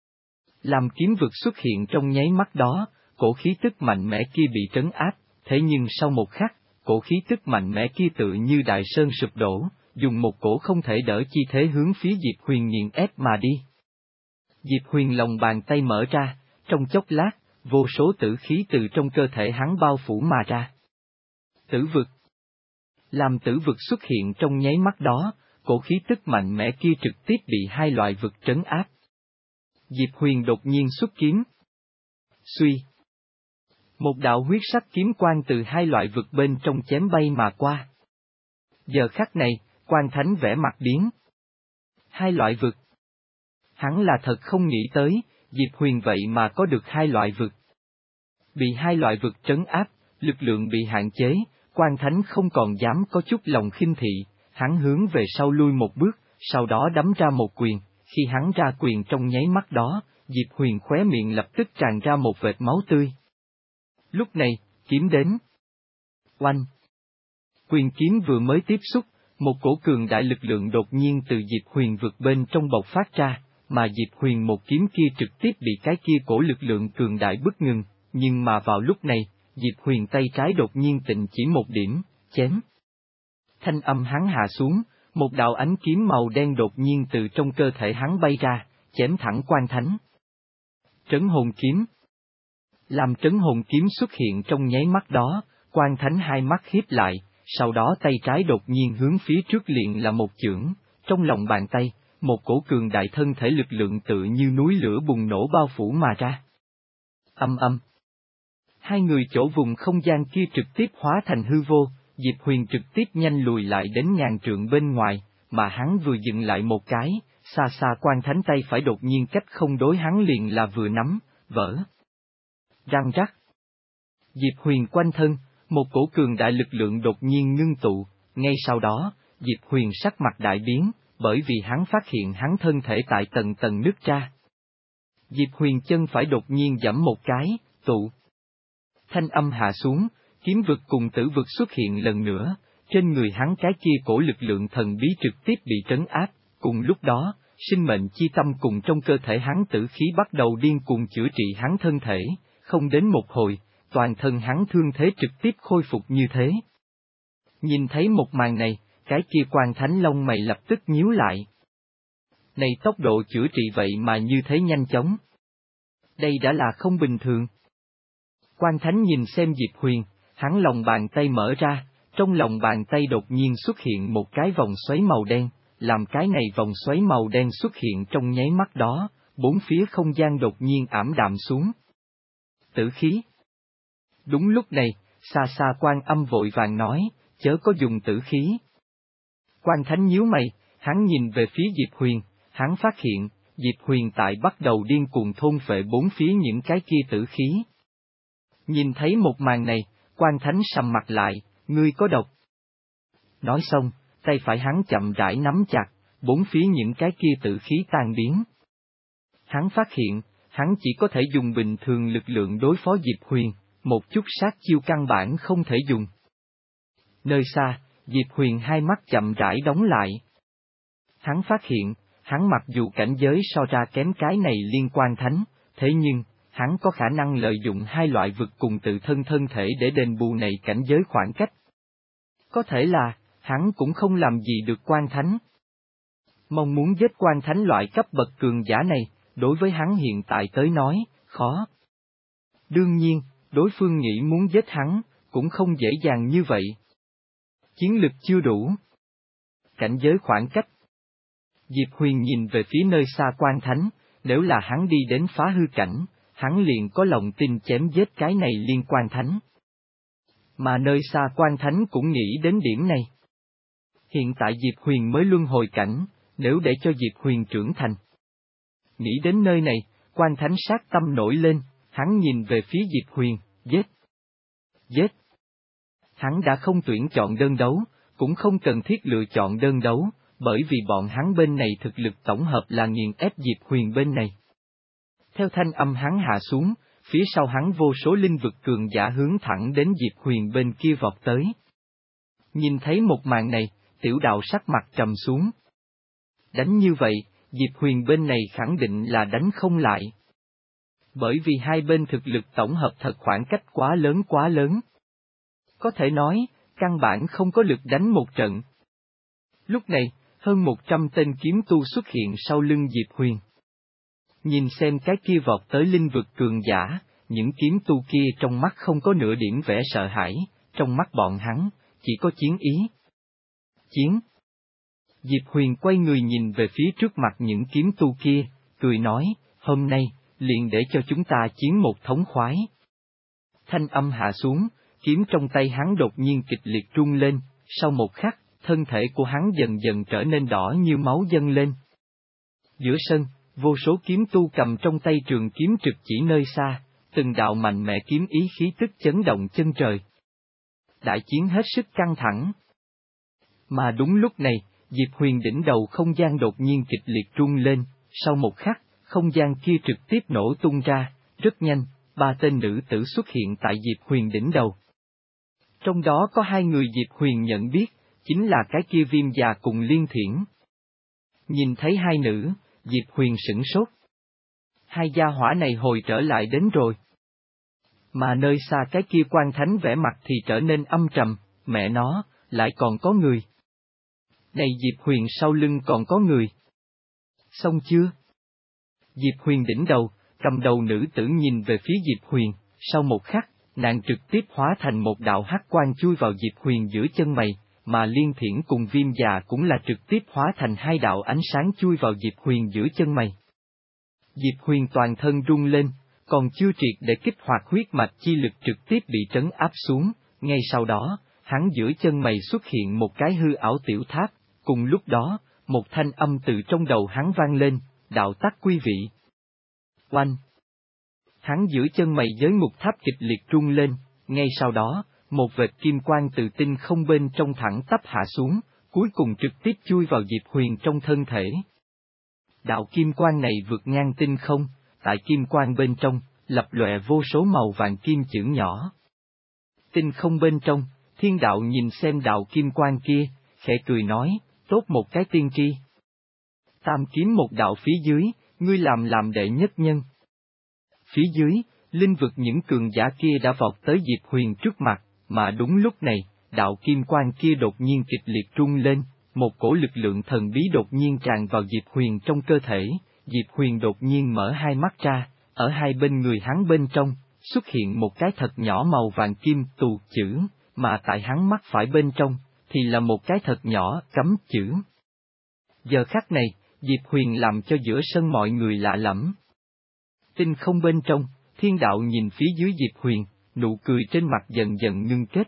Làm kiếm vực xuất hiện trong nháy mắt đó, cổ khí tức mạnh mẽ kia bị trấn áp, thế nhưng sau một khắc, cổ khí tức mạnh mẽ kia tự như đại sơn sụp đổ, dùng một cổ không thể đỡ chi thế hướng phía Diệp Huyền nghiền ép mà đi. Diệp Huyền lòng bàn tay mở ra, trong chốc lát, vô số tử khí từ trong cơ thể hắn bao phủ mà ra. Tử vực. Làm tử vực xuất hiện trong nháy mắt đó, cổ khí tức mạnh mẽ kia trực tiếp bị hai loại vực trấn áp. Diệp Huyền đột nhiên xuất kiếm. Suy. Một đạo huyết sắc kiếm quang từ hai loại vực bên trong chém bay mà qua. Giờ khắc này, Quan Thánh vẽ mặt biến. Hai loại vực. Hắn là thật không nghĩ tới, Diệp Huyền vậy mà có được hai loại vực. Bị hai loại vực trấn áp, lực lượng bị hạn chế, Quan Thánh không còn dám có chút lòng khinh thị, hắn hướng về sau lui một bước, sau đó đấm ra một quyền, khi hắn ra quyền trong nháy mắt đó, Diệp Huyền khóe miệng lập tức tràn ra một vệt máu tươi. Lúc này, kiếm đến. Oanh! Quyền kiếm vừa mới tiếp xúc, một cổ cường đại lực lượng đột nhiên từ Diệp Huyền vực bên trong bộc phát ra, mà Diệp Huyền một kiếm kia trực tiếp bị cái kia cổ lực lượng cường đại bức ngừng, nhưng mà vào lúc này, Diệp Huyền tay trái đột nhiên tịnh chỉ một điểm, chém. Thanh âm hắn hạ xuống, một đạo ánh kiếm màu đen đột nhiên từ trong cơ thể hắn bay ra, chém thẳng Quan Thánh. Trấn hồn kiếm. Làm trấn hồn kiếm xuất hiện trong nháy mắt đó, Quan Thánh hai mắt híp lại, sau đó tay trái đột nhiên hướng phía trước liền là một chưởng, trong lòng bàn tay, một cổ cường đại thân thể lực lượng tự như núi lửa bùng nổ bao phủ mà ra. Âm âm. Hai người chỗ vùng không gian kia trực tiếp hóa thành hư vô, Diệp Huyền trực tiếp nhanh lùi lại đến ngàn trượng bên ngoài, mà hắn vừa dừng lại một cái, xa xa Quan Thánh tay phải đột nhiên cách không đối hắn liền là vừa nắm, vỡ. Răng rắc. Diệp Huyền quanh thân, một cổ cường đại lực lượng đột nhiên ngưng tụ, ngay sau đó, Diệp Huyền sắc mặt đại biến, bởi vì hắn phát hiện hắn thân thể tại tầng tầng nứt ra. Diệp Huyền chân phải đột nhiên giẫm một cái, tụ. Thanh âm hạ xuống, kiếm vực cùng tử vực xuất hiện lần nữa, trên người hắn cái kia cổ lực lượng thần bí trực tiếp bị trấn áp, cùng lúc đó, sinh mệnh chi tâm cùng trong cơ thể hắn tử khí bắt đầu điên cuồng chữa trị hắn thân thể, không đến một hồi, toàn thân hắn thương thế trực tiếp khôi phục như thế. Nhìn thấy một màn này, cái kia Quan Thánh lông mày lập tức nhíu lại. Này tốc độ chữa trị vậy mà như thế nhanh chóng. Đây đã là không bình thường. Quan Thánh nhìn xem Diệp Huyền, hắn lòng bàn tay mở ra, trong lòng bàn tay đột nhiên xuất hiện một cái vòng xoáy màu đen, làm cái này vòng xoáy màu đen xuất hiện trong nháy mắt đó, bốn phía không gian đột nhiên ảm đạm xuống. Tử khí. Đúng lúc này, xa xa Quan Âm vội vàng nói, chớ có dùng tử khí. Quan Thánh nhíu mày, hắn nhìn về phía Diệp Huyền, hắn phát hiện, Diệp Huyền tại bắt đầu điên cuồng thôn phệ bốn phía những cái kia tử khí. Nhìn thấy một màn này, Quan Thánh sầm mặt lại, ngươi có độc. Nói xong, tay phải hắn chậm rãi nắm chặt, bốn phía những cái kia tử khí tan biến. Hắn phát hiện, hắn chỉ có thể dùng bình thường lực lượng đối phó Diệp Huyền, một chút sát chiêu căn bản không thể dùng. Nơi xa, Diệp Huyền hai mắt chậm rãi đóng lại. Hắn phát hiện, hắn mặc dù cảnh giới so ra kém cái này liên quan thánh, thế nhưng, hắn có khả năng lợi dụng hai loại vực cùng tự thân thân thể để đền bù này cảnh giới khoảng cách. Có thể là, hắn cũng không làm gì được Quan Thánh. Mong muốn giết Quan Thánh loại cấp bậc cường giả này, đối với hắn hiện tại tới nói, khó. Đương nhiên, đối phương nghĩ muốn giết hắn, cũng không dễ dàng như vậy. Chiến lực chưa đủ. Cảnh giới khoảng cách. Diệp Huyền nhìn về phía nơi xa Quan Thánh, nếu là hắn đi đến phá hư cảnh, hắn liền có lòng tin chém giết cái này liên Quan Thánh. Mà nơi xa Quan Thánh cũng nghĩ đến điểm này. Hiện tại Diệp Huyền mới luân hồi cảnh, nếu để cho Diệp Huyền trưởng thành. Nghĩ đến nơi này, Quan Thánh sát tâm nổi lên, hắn nhìn về phía Diệp Huyền, giết. Giết. Hắn đã không tuyển chọn đơn đấu, cũng không cần thiết lựa chọn đơn đấu, bởi vì bọn hắn bên này thực lực tổng hợp là nghiền ép Diệp Huyền bên này. Theo thanh âm hắn hạ xuống, phía sau hắn vô số linh vực cường giả hướng thẳng đến Diệp Huyền bên kia vọt tới. Nhìn thấy một màn này, tiểu đạo sắc mặt trầm xuống. Đánh như vậy, Diệp Huyền bên này khẳng định là đánh không lại. Bởi vì hai bên thực lực tổng hợp thật khoảng cách quá lớn quá lớn. Có thể nói, căn bản không có lực đánh một trận. Lúc này, hơn một trăm tên kiếm tu xuất hiện sau lưng Diệp Huyền. Nhìn xem cái kia vọt tới linh vực cường giả, những kiếm tu kia trong mắt không có nửa điểm vẻ sợ hãi, trong mắt bọn hắn, chỉ có chiến ý. Chiến. Diệp Huyền quay người nhìn về phía trước mặt những kiếm tu kia, cười nói, hôm nay, liền để cho chúng ta chiến một thống khoái. Thanh âm hạ xuống, kiếm trong tay hắn đột nhiên kịch liệt rung lên, sau một khắc, thân thể của hắn dần dần trở nên đỏ như máu dâng lên. Giữa sân, vô số kiếm tu cầm trong tay trường kiếm trực chỉ nơi xa, từng đạo mạnh mẽ kiếm ý khí tức chấn động chân trời. Đại chiến hết sức căng thẳng. Mà đúng lúc này, Diệp Huyền đỉnh đầu không gian đột nhiên kịch liệt rung lên, sau một khắc, không gian kia trực tiếp nổ tung ra, rất nhanh, ba tên nữ tử xuất hiện tại Diệp Huyền đỉnh đầu. Trong đó có hai người Diệp Huyền nhận biết, chính là cái kia Viêm già cùng Liên Thiển. Nhìn thấy hai nữ, Diệp Huyền sửng sốt. Hai gia hỏa này hồi trở lại đến rồi. Mà nơi xa cái kia Quan Thánh vẻ mặt thì trở nên âm trầm, mẹ nó, lại còn có người. Này Diệp Huyền sau lưng còn có người. Xong chưa? Diệp Huyền đỉnh đầu, cầm đầu nữ tử nhìn về phía Diệp Huyền, sau một khắc, nàng trực tiếp hóa thành một đạo hắc quang chui vào Diệp Huyền giữa chân mày, mà Liên Thiển cùng Viêm già cũng là trực tiếp hóa thành hai đạo ánh sáng chui vào Diệp Huyền giữa chân mày. Diệp Huyền toàn thân rung lên, còn chưa triệt để kích hoạt huyết mạch chi lực trực tiếp bị trấn áp xuống, ngay sau đó, hắn giữa chân mày xuất hiện một cái hư ảo tiểu tháp, cùng lúc đó, một thanh âm từ trong đầu hắn vang lên, đạo tắc quý vị. Oanh! Hắn giữa chân mày giới ngục tháp kịch liệt rung lên, ngay sau đó, một vệt kim quang từ tinh không bên trong thẳng tắp hạ xuống, cuối cùng trực tiếp chui vào Diệp Huyền trong thân thể. Đạo kim quang này vượt ngang tinh không, tại kim quang bên trong, lập lòe vô số màu vàng kim chữ nhỏ. Tinh không bên trong, thiên đạo nhìn xem đạo kim quang kia, khẽ cười nói, tốt một cái tiên tri. Tam kiếm một đạo phía dưới, ngươi làm làm đệ nhất nhân. Phía dưới, linh vực những cường giả kia đã vọt tới Diệp Huyền trước mặt, mà đúng lúc này, đạo kim quang kia đột nhiên kịch liệt rung lên, một cổ lực lượng thần bí đột nhiên tràn vào Diệp Huyền trong cơ thể, Diệp Huyền đột nhiên mở hai mắt ra, ở hai bên người hắn bên trong, xuất hiện một cái thật nhỏ màu vàng kim tù chữ, mà tại hắn mắt phải bên trong, thì là một cái thật nhỏ cấm chữ. Giờ khắc này, Diệp Huyền làm cho giữa sân mọi người lạ lẫm. Tinh không bên trong, thiên đạo nhìn phía dưới Diệp Huyền, nụ cười trên mặt dần dần ngưng kết.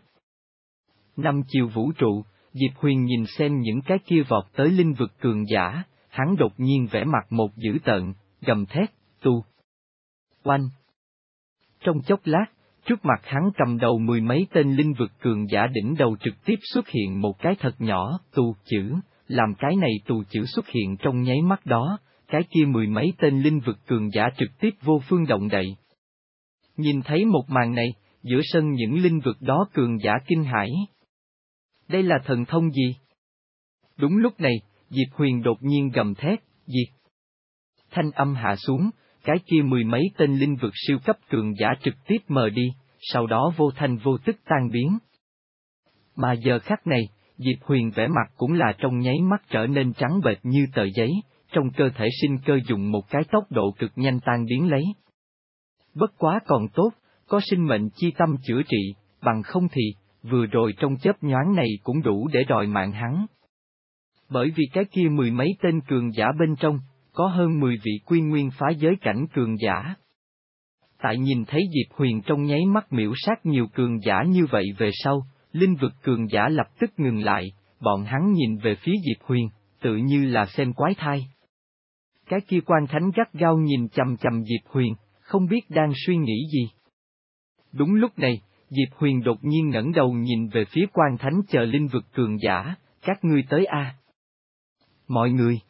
Năm chiều vũ trụ, Diệp Huyền nhìn xem những cái kia vọt tới linh vực cường giả, hắn đột nhiên vẽ mặt một dữ tợn, gầm thét, tu. Oanh! Trong chốc lát, trước mặt hắn cầm đầu mười mấy tên linh vực cường giả đỉnh đầu trực tiếp xuất hiện một cái thật nhỏ, tu chữ, làm cái này tù chữ xuất hiện trong nháy mắt đó, cái kia mười mấy tên linh vực cường giả trực tiếp vô phương động đậy. Nhìn thấy một màn này, giữa sân những linh vực đó cường giả kinh hãi. Đây là thần thông gì? Đúng lúc này, Diệp Huyền đột nhiên gầm thét, diệt. Thanh âm hạ xuống, cái kia mười mấy tên linh vực siêu cấp cường giả trực tiếp mờ đi, sau đó vô thanh vô tức tan biến. Mà giờ khắc này, Diệp Huyền vẻ mặt cũng là trong nháy mắt trở nên trắng bệch như tờ giấy, trong cơ thể sinh cơ dùng một cái tốc độ cực nhanh tan biến lấy. Bất quá còn tốt, có sinh mệnh chi tâm chữa trị, bằng không thì, vừa rồi trong chớp nhoáng này cũng đủ để đòi mạng hắn. Bởi vì cái kia mười mấy tên cường giả bên trong, có hơn mười vị quy nguyên phá giới cảnh cường giả. Tại nhìn thấy Diệp Huyền trong nháy mắt miểu sát nhiều cường giả như vậy về sau, linh vực cường giả lập tức ngừng lại, bọn hắn nhìn về phía Diệp Huyền, tự như là xem quái thai. Cái kia Quan Thánh gắt gao nhìn chằm chằm Diệp Huyền, không biết đang suy nghĩ gì. Đúng lúc này, Diệp Huyền đột nhiên ngẩng đầu nhìn về phía Quan Thánh chờ linh vực cường giả, các ngươi tới a. Mọi người.